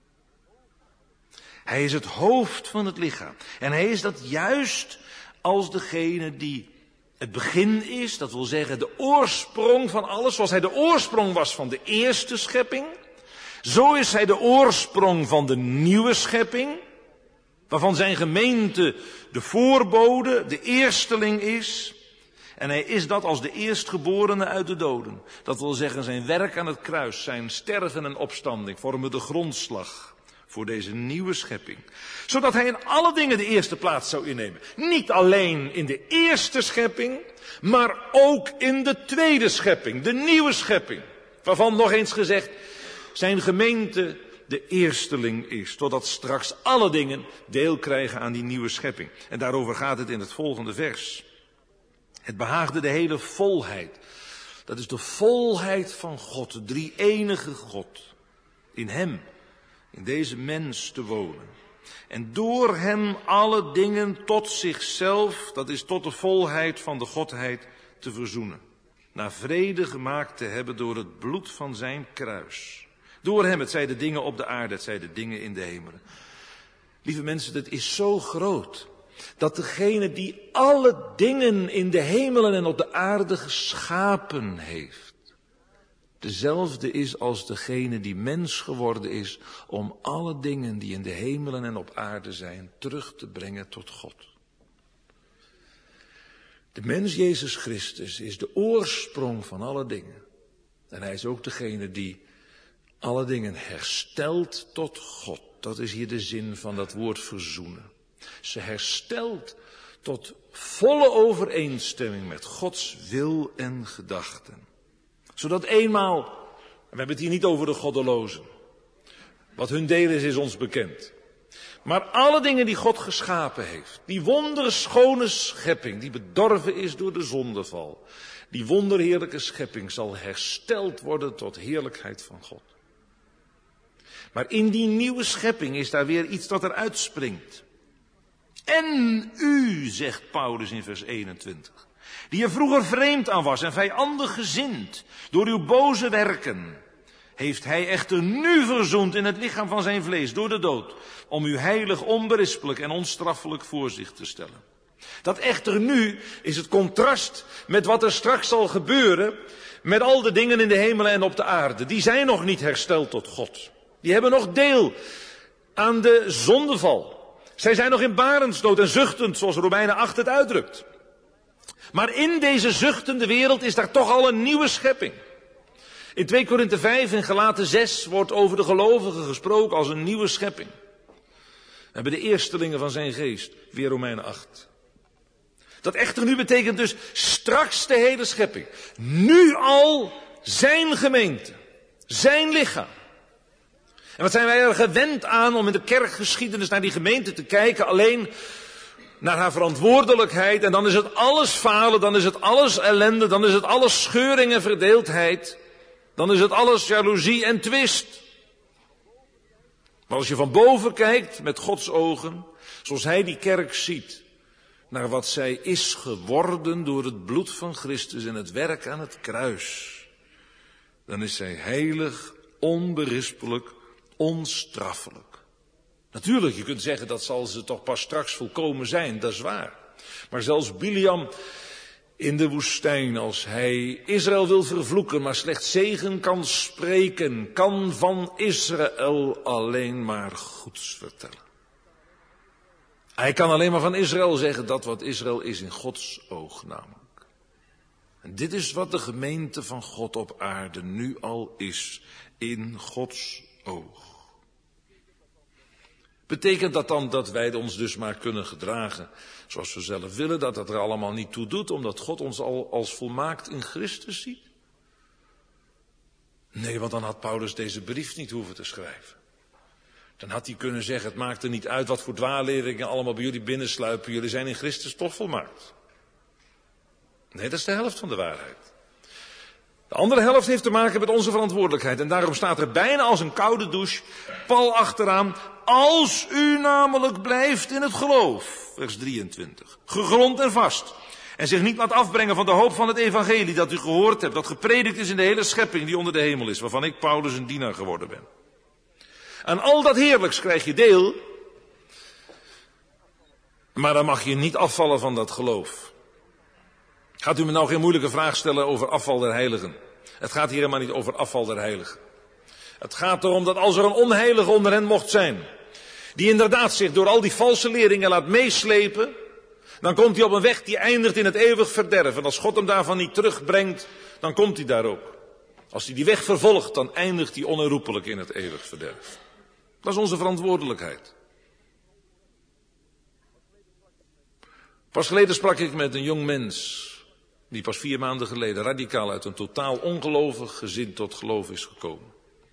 Hij is het hoofd van het lichaam. En hij is dat juist als degene die het begin is, dat wil zeggen de oorsprong van alles, zoals hij de oorsprong was van de eerste schepping, Zo is hij de oorsprong van de nieuwe schepping, waarvan zijn gemeente de voorbode, de eersteling is. En hij is dat als de eerstgeborene uit de doden. Dat wil zeggen, zijn werk aan het kruis, zijn sterven en opstanding vormen de grondslag voor deze nieuwe schepping. Zodat hij in alle dingen de eerste plaats zou innemen. Niet alleen in de eerste schepping, maar ook in de tweede schepping, de nieuwe schepping. Waarvan nog eens gezegd, zijn gemeente de eersteling is. Totdat straks alle dingen deel krijgen aan die nieuwe schepping. En daarover gaat het in het volgende vers. Het behaagde de hele volheid. Dat is de volheid van God, de drie-enige God. In hem, in deze mens te wonen. En door hem alle dingen tot zichzelf, dat is tot de volheid van de Godheid, te verzoenen. Naar vrede gemaakt te hebben door het bloed van zijn kruis. Door hem, het zij de dingen op de aarde, het zij de dingen in de hemelen. Lieve mensen, het is zo groot dat degene die alle dingen in de hemelen en op de aarde geschapen heeft, dezelfde is als degene die mens geworden is om alle dingen die in de hemelen en op aarde zijn terug te brengen tot God. De mens Jezus Christus is de oorsprong van alle dingen. En hij is ook degene die alle dingen herstelt tot God. Dat is hier de zin van dat woord verzoenen. Ze herstelt tot volle overeenstemming met Gods wil en gedachten. Zodat eenmaal, we hebben het hier niet over de goddelozen. Wat hun deel is, is ons bekend. Maar alle dingen die God geschapen heeft, die wonderschone schepping, die bedorven is door de zondeval, die wonderheerlijke schepping zal hersteld worden tot heerlijkheid van God. Maar in die nieuwe schepping is daar weer iets dat eruit springt. En u, zegt Paulus in vers eenentwintig, die er vroeger vreemd aan was en vijandig gezind door uw boze werken, heeft hij echter nu verzoend in het lichaam van zijn vlees door de dood, om u heilig, onberispelijk en onstraffelijk voor zich te stellen. Dat echter nu is het contrast met wat er straks zal gebeuren met al de dingen in de hemelen en op de aarde. Die zijn nog niet hersteld tot God. Die hebben nog deel aan de zondeval. Zij zijn nog in barensnood en zuchtend, zoals Romeinen acht het uitdrukt. Maar in deze zuchtende wereld is daar toch al een nieuwe schepping. In twee Korinthe vijf en Galaten zes wordt over de gelovigen gesproken als een nieuwe schepping. We hebben de eerstelingen van zijn geest, weer Romeinen acht. Dat echter nu betekent dus straks de hele schepping. Nu al zijn gemeente, zijn lichaam. En wat zijn wij er gewend aan om in de kerkgeschiedenis naar die gemeente te kijken, alleen naar haar verantwoordelijkheid. En dan is het alles falen, dan is het alles ellende, dan is het alles scheuring en verdeeldheid. Dan is het alles jaloezie en twist. Maar als je van boven kijkt met Gods ogen, zoals hij die kerk ziet, naar wat zij is geworden door het bloed van Christus en het werk aan het kruis, dan is zij heilig, onberispelijk, onstraffelijk. Natuurlijk, je kunt zeggen dat zal ze toch pas straks volkomen zijn, dat is waar. Maar zelfs Biliam in de woestijn, als hij Israël wil vervloeken, maar slechts zegen kan spreken, kan van Israël alleen maar goeds vertellen. Hij kan alleen maar van Israël zeggen dat wat Israël is in Gods oog namelijk. En dit is wat de gemeente van God op aarde nu al is, in Gods oog. Betekent dat dan dat wij ons dus maar kunnen gedragen zoals we zelf willen, dat dat er allemaal niet toe doet, omdat God ons al als volmaakt in Christus ziet? Nee, want dan had Paulus deze brief niet hoeven te schrijven. Dan had hij kunnen zeggen, het maakt er niet uit wat voor dwaalleringen allemaal bij jullie binnensluipen, jullie zijn in Christus toch volmaakt. Nee, dat is de helft van de waarheid. De andere helft heeft te maken met onze verantwoordelijkheid. En daarom staat er bijna als een koude douche, Paul achteraan, als u namelijk blijft in het geloof, vers drieëntwintig, gegrond en vast, en zich niet laat afbrengen van de hoop van het evangelie dat u gehoord hebt, dat gepredikt is in de hele schepping die onder de hemel is, waarvan ik Paulus een dienaar geworden ben. Aan al dat heerlijks krijg je deel, maar dan mag je niet afvallen van dat geloof. Gaat u me nou geen moeilijke vraag stellen over afval der heiligen? Het gaat hier helemaal niet over afval der heiligen. Het gaat erom dat als er een onheilige onder hen mocht zijn, die inderdaad zich door al die valse leringen laat meeslepen, dan komt hij op een weg die eindigt in het eeuwig verderf. En als God hem daarvan niet terugbrengt, dan komt hij daar ook. Als hij die weg vervolgt, dan eindigt hij onherroepelijk in het eeuwig verderf. Dat is onze verantwoordelijkheid. Pas geleden sprak ik met een jong mens, die pas vier maanden geleden radicaal uit een totaal ongelovig gezin tot geloof is gekomen.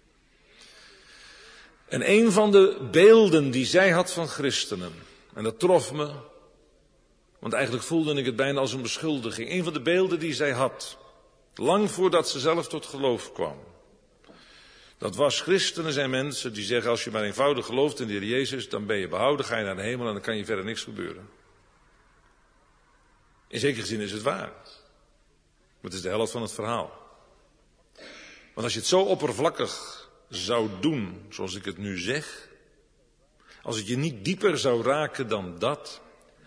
En een van de beelden die zij had van christenen, en dat trof me, want eigenlijk voelde ik het bijna als een beschuldiging. Een van de beelden die zij had, lang voordat ze zelf tot geloof kwam. Dat was, christenen zijn mensen die zeggen, als je maar eenvoudig gelooft in de Heer Jezus, dan ben je behouden, ga je naar de hemel en dan kan je verder niks gebeuren. In zekere zin is het waar. Maar het is de helft van het verhaal. Want als je het zo oppervlakkig zou doen, zoals ik het nu zeg, als het je niet dieper zou raken dan dat,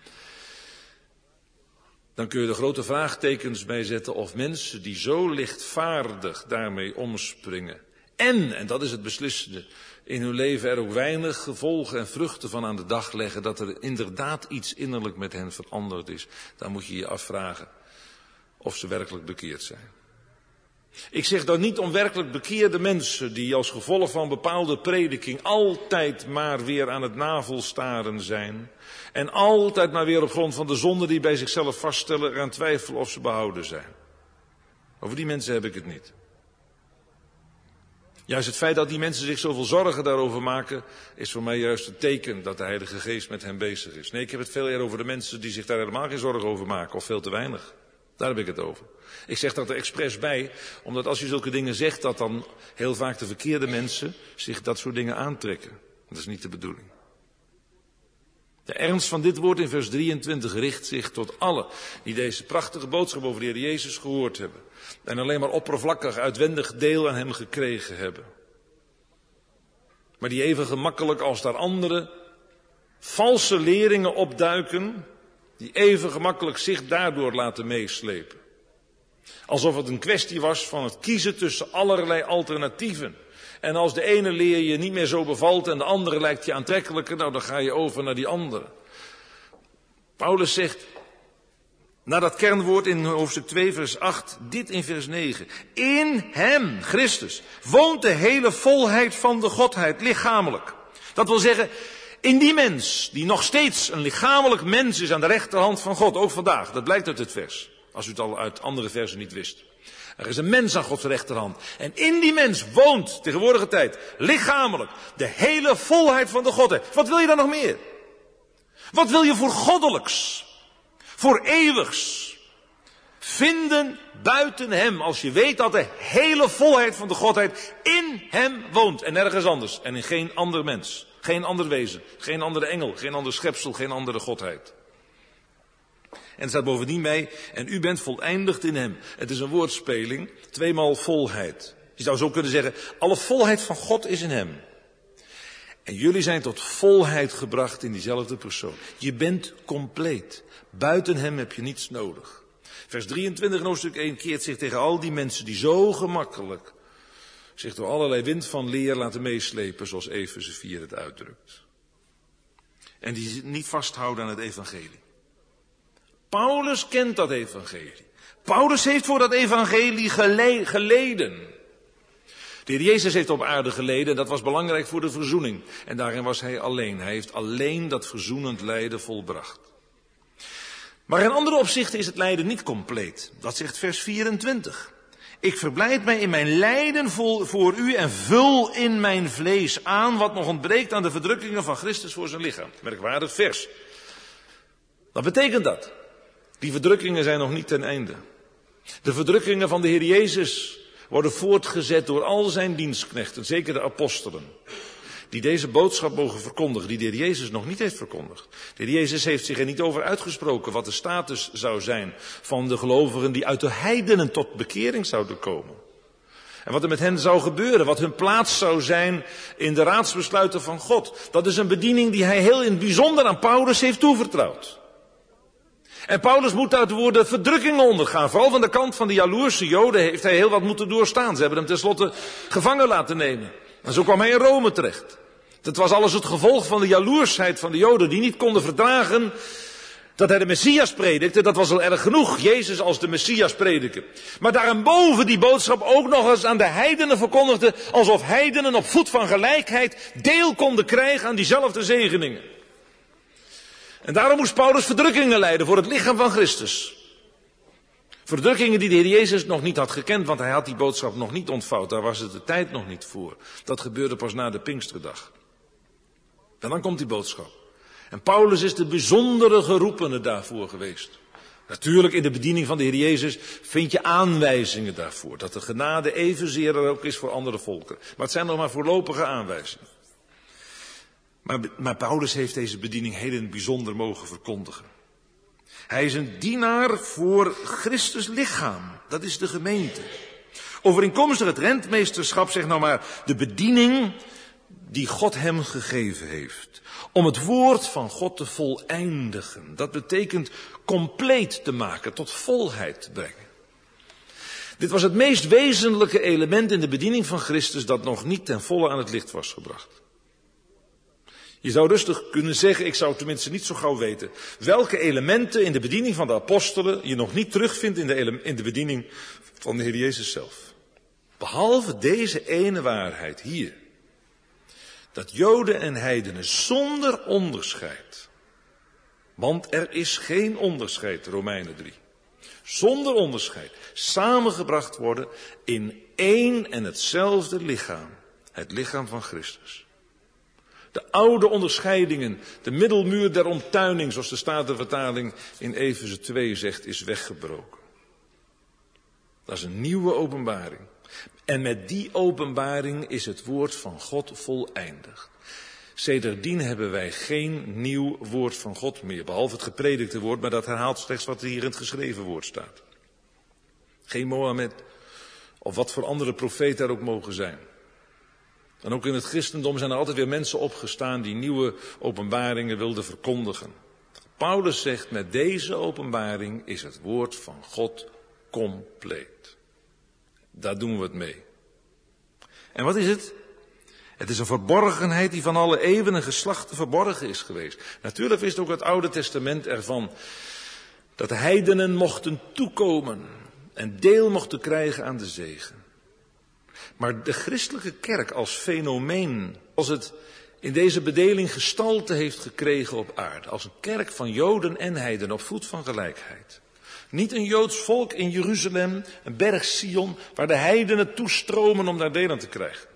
dan kun je er grote vraagtekens bij zetten of mensen die zo lichtvaardig daarmee omspringen en, en dat is het beslissende, in hun leven er ook weinig gevolgen en vruchten van aan de dag leggen, dat er inderdaad iets innerlijk met hen veranderd is, dan moet je je afvragen of ze werkelijk bekeerd zijn. Ik zeg dat niet om werkelijk bekeerde mensen die als gevolg van bepaalde prediking altijd maar weer aan het navelstaren zijn en altijd maar weer op grond van de zonde die bij zichzelf vaststellen eraan twijfelen of ze behouden zijn. Over die mensen heb ik het niet. Juist het feit dat die mensen zich zoveel zorgen daarover maken, is voor mij juist een teken dat de Heilige Geest met hen bezig is. Nee, ik heb het veel eer over de mensen die zich daar helemaal geen zorgen over maken, of veel te weinig. Daar heb ik het over. Ik zeg dat er expres bij, omdat als je zulke dingen zegt, dat dan heel vaak de verkeerde mensen zich dat soort dingen aantrekken. Dat is niet de bedoeling. De ernst van dit woord in vers drieëntwintig richt zich tot allen die deze prachtige boodschap over de Heer Jezus gehoord hebben. En alleen maar oppervlakkig uitwendig deel aan hem gekregen hebben. Maar die even gemakkelijk als daar andere valse leringen opduiken, die even gemakkelijk zich daardoor laten meeslepen. Alsof het een kwestie was van het kiezen tussen allerlei alternatieven. En als de ene leer je niet meer zo bevalt en de andere lijkt je aantrekkelijker, nou dan ga je over naar die andere. Paulus zegt, na dat kernwoord in hoofdstuk twee vers acht, dit in vers negen. In hem, Christus, woont de hele volheid van de Godheid, lichamelijk. Dat wil zeggen, in die mens, die nog steeds een lichamelijk mens is aan de rechterhand van God, ook vandaag, dat blijkt uit het vers, als u het al uit andere versen niet wist. Er is een mens aan Gods rechterhand. En in die mens woont, tegenwoordige tijd, lichamelijk, de hele volheid van de Godheid. Wat wil je dan nog meer? Wat wil je voor goddelijks, voor eeuwigs vinden buiten hem, als je weet dat de hele volheid van de Godheid in hem woont en nergens anders en in geen ander mens. Geen ander wezen, geen andere engel, geen ander schepsel, geen andere Godheid. En er staat bovendien bij, en u bent voleindigd in hem. Het is een woordspeling, tweemaal volheid. Je zou zo kunnen zeggen, alle volheid van God is in hem. En jullie zijn tot volheid gebracht in diezelfde persoon. Je bent compleet. Buiten hem heb je niets nodig. Vers drieëntwintig in hoofdstuk één keert zich tegen al die mensen die zo gemakkelijk zich door allerlei wind van leer laten meeslepen, zoals Efeze vier het uitdrukt. En die niet vasthouden aan het evangelie. Paulus kent dat evangelie. Paulus heeft voor dat evangelie gele- geleden. De Heer Jezus heeft op aarde geleden en dat was belangrijk voor de verzoening. En daarin was hij alleen. Hij heeft alleen dat verzoenend lijden volbracht. Maar in andere opzichten is het lijden niet compleet. Dat zegt vers vierentwintig. Ik verblijd mij in mijn lijden voor u en vul in mijn vlees aan wat nog ontbreekt aan de verdrukkingen van Christus voor zijn lichaam. Merkwaardig vers. Wat betekent dat? Die verdrukkingen zijn nog niet ten einde. De verdrukkingen van de Heer Jezus worden voortgezet door al zijn dienstknechten, zeker de apostelen, die deze boodschap mogen verkondigen, die de Heer Jezus nog niet heeft verkondigd. De Heer Jezus heeft zich er niet over uitgesproken wat de status zou zijn van de gelovigen die uit de heidenen tot bekering zouden komen. En wat er met hen zou gebeuren, wat hun plaats zou zijn in de raadsbesluiten van God. Dat is een bediening die hij heel in het bijzonder aan Paulus heeft toevertrouwd. En Paulus moet uit woorden verdrukkingen ondergaan. Vooral van de kant van de jaloerse Joden heeft hij heel wat moeten doorstaan. Ze hebben hem tenslotte gevangen laten nemen. En zo kwam hij in Rome terecht. Dat was alles het gevolg van de jaloersheid van de Joden die niet konden verdragen dat hij de Messias predikte. Dat was al erg genoeg, Jezus als de Messias prediken. Maar daarboven die boodschap ook nog eens aan de heidenen verkondigde, alsof heidenen op voet van gelijkheid deel konden krijgen aan diezelfde zegeningen. En daarom moest Paulus verdrukkingen lijden voor het lichaam van Christus. Verdrukkingen die de Heer Jezus nog niet had gekend, want hij had die boodschap nog niet ontvouwd. Daar was het de tijd nog niet voor. Dat gebeurde pas na de Pinksterdag. En dan komt die boodschap. En Paulus is de bijzondere geroepene daarvoor geweest. Natuurlijk in de bediening van de Heer Jezus vind je aanwijzingen daarvoor. Dat de genade evenzeer er ook is voor andere volken. Maar het zijn nog maar voorlopige aanwijzingen. Maar, maar Paulus heeft deze bediening heel in het bijzonder mogen verkondigen. Hij is een dienaar voor Christus lichaam. Dat is de gemeente. Overeenkomstig het rentmeesterschap, zeg nou maar, de bediening die God hem gegeven heeft. Om het woord van God te voleindigen. Dat betekent compleet te maken, tot volheid te brengen. Dit was het meest wezenlijke element in de bediening van Christus dat nog niet ten volle aan het licht was gebracht. Je zou rustig kunnen zeggen, ik zou tenminste niet zo gauw weten, welke elementen in de bediening van de apostelen je nog niet terugvindt in de, ele- in de bediening van de Heer Jezus zelf. Behalve deze ene waarheid hier. Dat Joden en heidenen zonder onderscheid, want er is geen onderscheid, Romeinen drie, zonder onderscheid samengebracht worden in één en hetzelfde lichaam, het lichaam van Christus. De oude onderscheidingen, de middelmuur der omtuining, zoals de Statenvertaling in Efeze twee zegt, is weggebroken. Dat is een nieuwe openbaring. En met die openbaring is het woord van God voleindigd. Sedertdien hebben wij geen nieuw woord van God meer, behalve het gepredikte woord, maar dat herhaalt slechts wat hier in het geschreven woord staat. Geen Mohammed of wat voor andere profeet daar ook mogen zijn. En ook in het christendom zijn er altijd weer mensen opgestaan die nieuwe openbaringen wilden verkondigen. Paulus zegt, met deze openbaring is het woord van God compleet. Daar doen we het mee. En wat is het? Het is een verborgenheid die van alle eeuwen en geslachten verborgen is geweest. Natuurlijk wist ook het Oude Testament ervan dat de heidenen mochten toekomen en deel mochten krijgen aan de zegen. Maar de christelijke kerk als fenomeen, als het in deze bedeling gestalte heeft gekregen op aarde, als een kerk van Joden en heidenen op voet van gelijkheid. Niet een Joods volk in Jeruzalem, een berg Sion, waar de heidenen toestromen om daar deel aan te krijgen.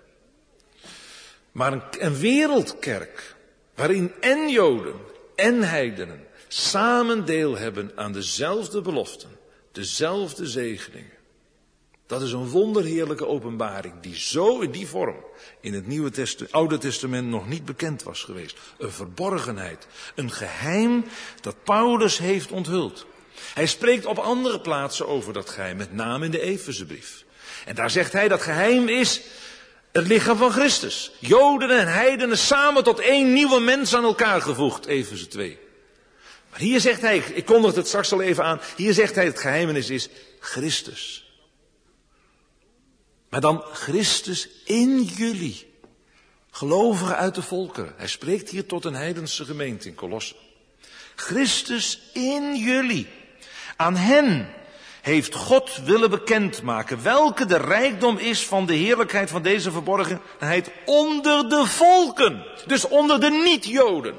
Maar een, een wereldkerk, waarin en Joden en heidenen samen deel hebben aan dezelfde beloften, dezelfde zegeningen. Dat is een wonderheerlijke openbaring die zo in die vorm in het Nieuwe Testament, Oude Testament nog niet bekend was geweest. Een verborgenheid, een geheim dat Paulus heeft onthuld. Hij spreekt op andere plaatsen over dat geheim, met name in de Efezebrief. En daar zegt hij dat geheim is het lichaam van Christus. Joden en heidenen samen tot één nieuwe mens aan elkaar gevoegd, Efeze twee. Maar hier zegt hij, ik kondigde het straks al even aan, hier zegt hij het geheimenis is Christus. Maar dan Christus in jullie, gelovigen uit de volkeren. Hij spreekt hier tot een heidense gemeente in Kolosse. Christus in jullie. Aan hen heeft God willen bekendmaken welke de rijkdom is van de heerlijkheid van deze verborgenheid onder de volken. Dus onder de niet-Joden.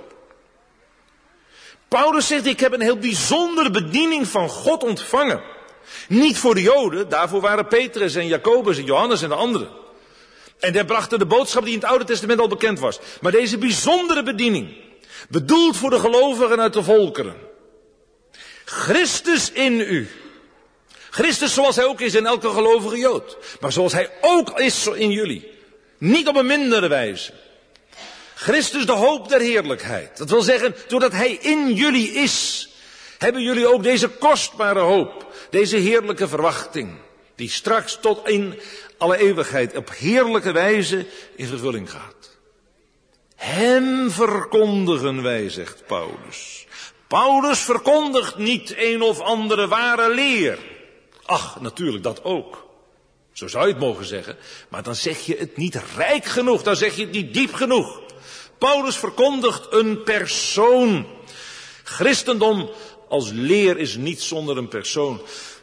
Paulus zegt, ik heb een heel bijzondere bediening van God ontvangen. Niet voor de Joden, daarvoor waren Petrus en Jacobus en Johannes en de anderen. En die brachten de boodschap die in het Oude Testament al bekend was. Maar deze bijzondere bediening, bedoeld voor de gelovigen uit de volkeren. Christus in u. Christus zoals hij ook is in elke gelovige Jood. Maar zoals hij ook is in jullie. Niet op een mindere wijze. Christus de hoop der heerlijkheid. Dat wil zeggen, doordat hij in jullie is, hebben jullie ook deze kostbare hoop. Deze heerlijke verwachting. Die straks tot in alle eeuwigheid op heerlijke wijze in vervulling gaat. Hem verkondigen wij, zegt Paulus. Paulus verkondigt niet een of andere ware leer. Ach, natuurlijk, dat ook. Zo zou je het mogen zeggen, maar dan zeg je het niet rijk genoeg, dan zeg je het niet diep genoeg. Paulus verkondigt een persoon. Christendom als leer is niet zonder een persoon.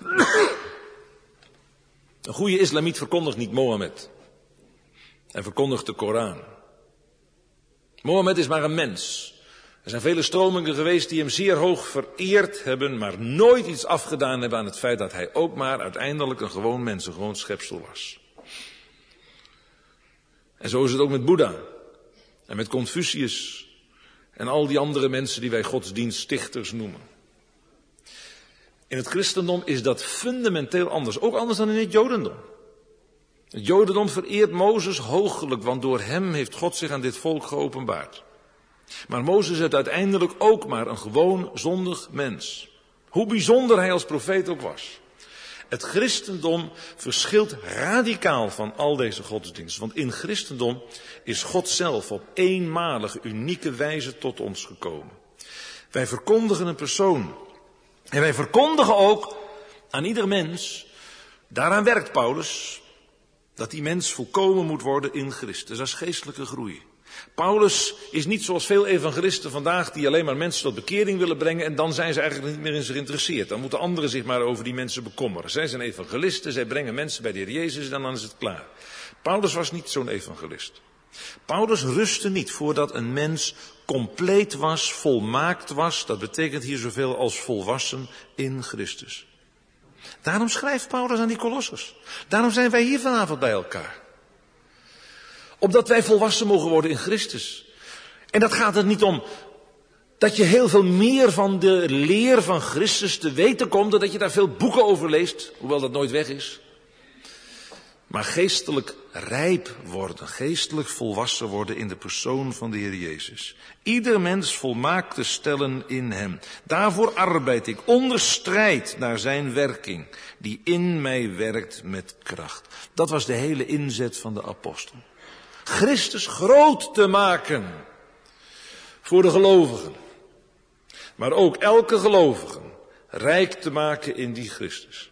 Een goede islamiet verkondigt niet Mohammed. Hij verkondigt de Koran. Mohammed is maar een mens. Er zijn vele stromingen geweest die hem zeer hoog vereerd hebben, maar nooit iets afgedaan hebben aan het feit dat hij ook maar uiteindelijk een gewoon mens, een gewoon schepsel was. En zo is het ook met Boeddha en met Confucius en al die andere mensen die wij godsdienststichters noemen. In het christendom is dat fundamenteel anders, ook anders dan in het jodendom. Het jodendom vereert Mozes hoogelijk, want door hem heeft God zich aan dit volk geopenbaard. Maar Mozes is uiteindelijk ook maar een gewoon zondig mens. Hoe bijzonder hij als profeet ook was. Het christendom verschilt radicaal van al deze godsdiensten. Want in christendom is God zelf op eenmalige, unieke wijze tot ons gekomen. Wij verkondigen een persoon. En wij verkondigen ook aan ieder mens, daaraan werkt Paulus, dat die mens volkomen moet worden in Christus. Dat is geestelijke groei. Paulus is niet zoals veel evangelisten vandaag die alleen maar mensen tot bekering willen brengen en dan zijn ze eigenlijk niet meer in zich geïnteresseerd. Dan moeten anderen zich maar over die mensen bekommeren. Zij zijn evangelisten, zij brengen mensen bij de Heer Jezus en dan is het klaar. Paulus was niet zo'n evangelist. Paulus rustte niet voordat een mens compleet was, volmaakt was. Dat betekent hier zoveel als volwassen in Christus. Daarom schrijft Paulus aan die Kolossers. Daarom zijn wij hier vanavond bij elkaar. Opdat wij volwassen mogen worden in Christus. En dat gaat er niet om dat je heel veel meer van de leer van Christus te weten komt. Dat je daar veel boeken over leest, hoewel dat nooit weg is. Maar geestelijk rijp worden, geestelijk volwassen worden in de persoon van de Heer Jezus. Ieder mens volmaakt te stellen in hem. Daarvoor arbeid ik onder strijd naar zijn werking, die in mij werkt met kracht. Dat was de hele inzet van de apostel. Christus groot te maken voor de gelovigen. Maar ook elke gelovige rijk te maken in die Christus.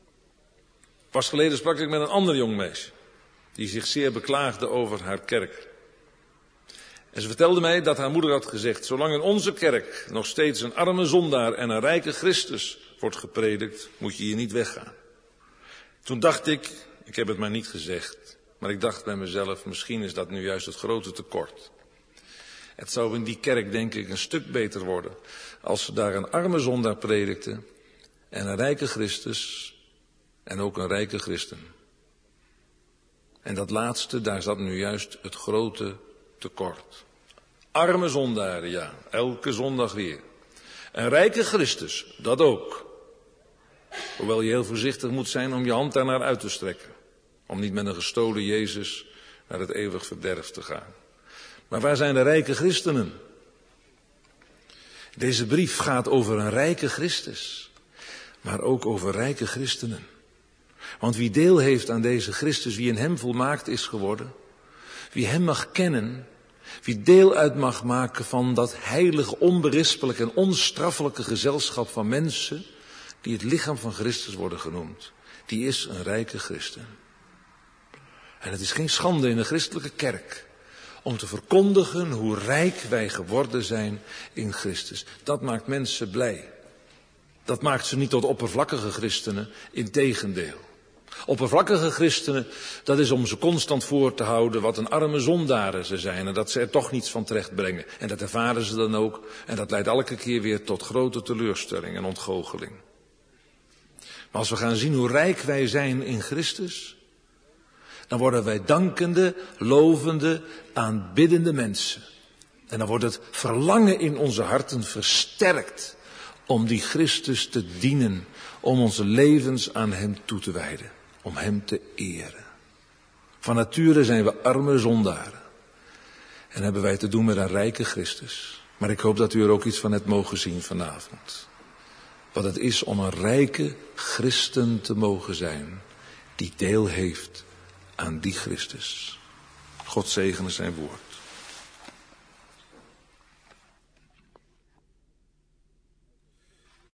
Pas geleden sprak ik met een ander jong meisje, die zich zeer beklaagde over haar kerk. En ze vertelde mij dat haar moeder had gezegd, zolang in onze kerk nog steeds een arme zondaar en een rijke Christus wordt gepredikt, moet je hier niet weggaan. Toen dacht ik, ik heb het maar niet gezegd, maar ik dacht bij mezelf, misschien is dat nu juist het grote tekort. Het zou in die kerk denk ik een stuk beter worden als ze daar een arme zondaar predikten en een rijke Christus en ook een rijke christen. En dat laatste, daar zat nu juist het grote tekort. Arme zondaren, ja, elke zondag weer. Een rijke Christus, dat ook. Hoewel je heel voorzichtig moet zijn om je hand daarnaar uit te strekken. Om niet met een gestolen Jezus naar het eeuwig verderf te gaan. Maar waar zijn de rijke christenen? Deze brief gaat over een rijke Christus. Maar ook over rijke christenen. Want wie deel heeft aan deze Christus, wie in hem volmaakt is geworden, wie hem mag kennen, wie deel uit mag maken van dat heilige, onberispelijke en onstraffelijke gezelschap van mensen, die het lichaam van Christus worden genoemd, die is een rijke christen. En het is geen schande in de christelijke kerk om te verkondigen hoe rijk wij geworden zijn in Christus. Dat maakt mensen blij. Dat maakt ze niet tot oppervlakkige christenen, integendeel. Oppervlakkige christenen, dat is om ze constant voor te houden wat een arme zondaren ze zijn en dat ze er toch niets van terecht brengen. En dat ervaren ze dan ook en dat leidt elke keer weer tot grote teleurstelling en ontgoocheling. Maar als we gaan zien hoe rijk wij zijn in Christus, dan worden wij dankende, lovende, aanbiddende mensen. En dan wordt het verlangen in onze harten versterkt om die Christus te dienen, om onze levens aan hem toe te wijden, om hem te eren. Van nature zijn we arme zondaren en hebben wij te doen met een rijke Christus. Maar ik hoop dat u er ook iets van hebt mogen zien vanavond. Wat het is om een rijke christen te mogen zijn, die deel heeft aan die Christus. God zegene zijn woord.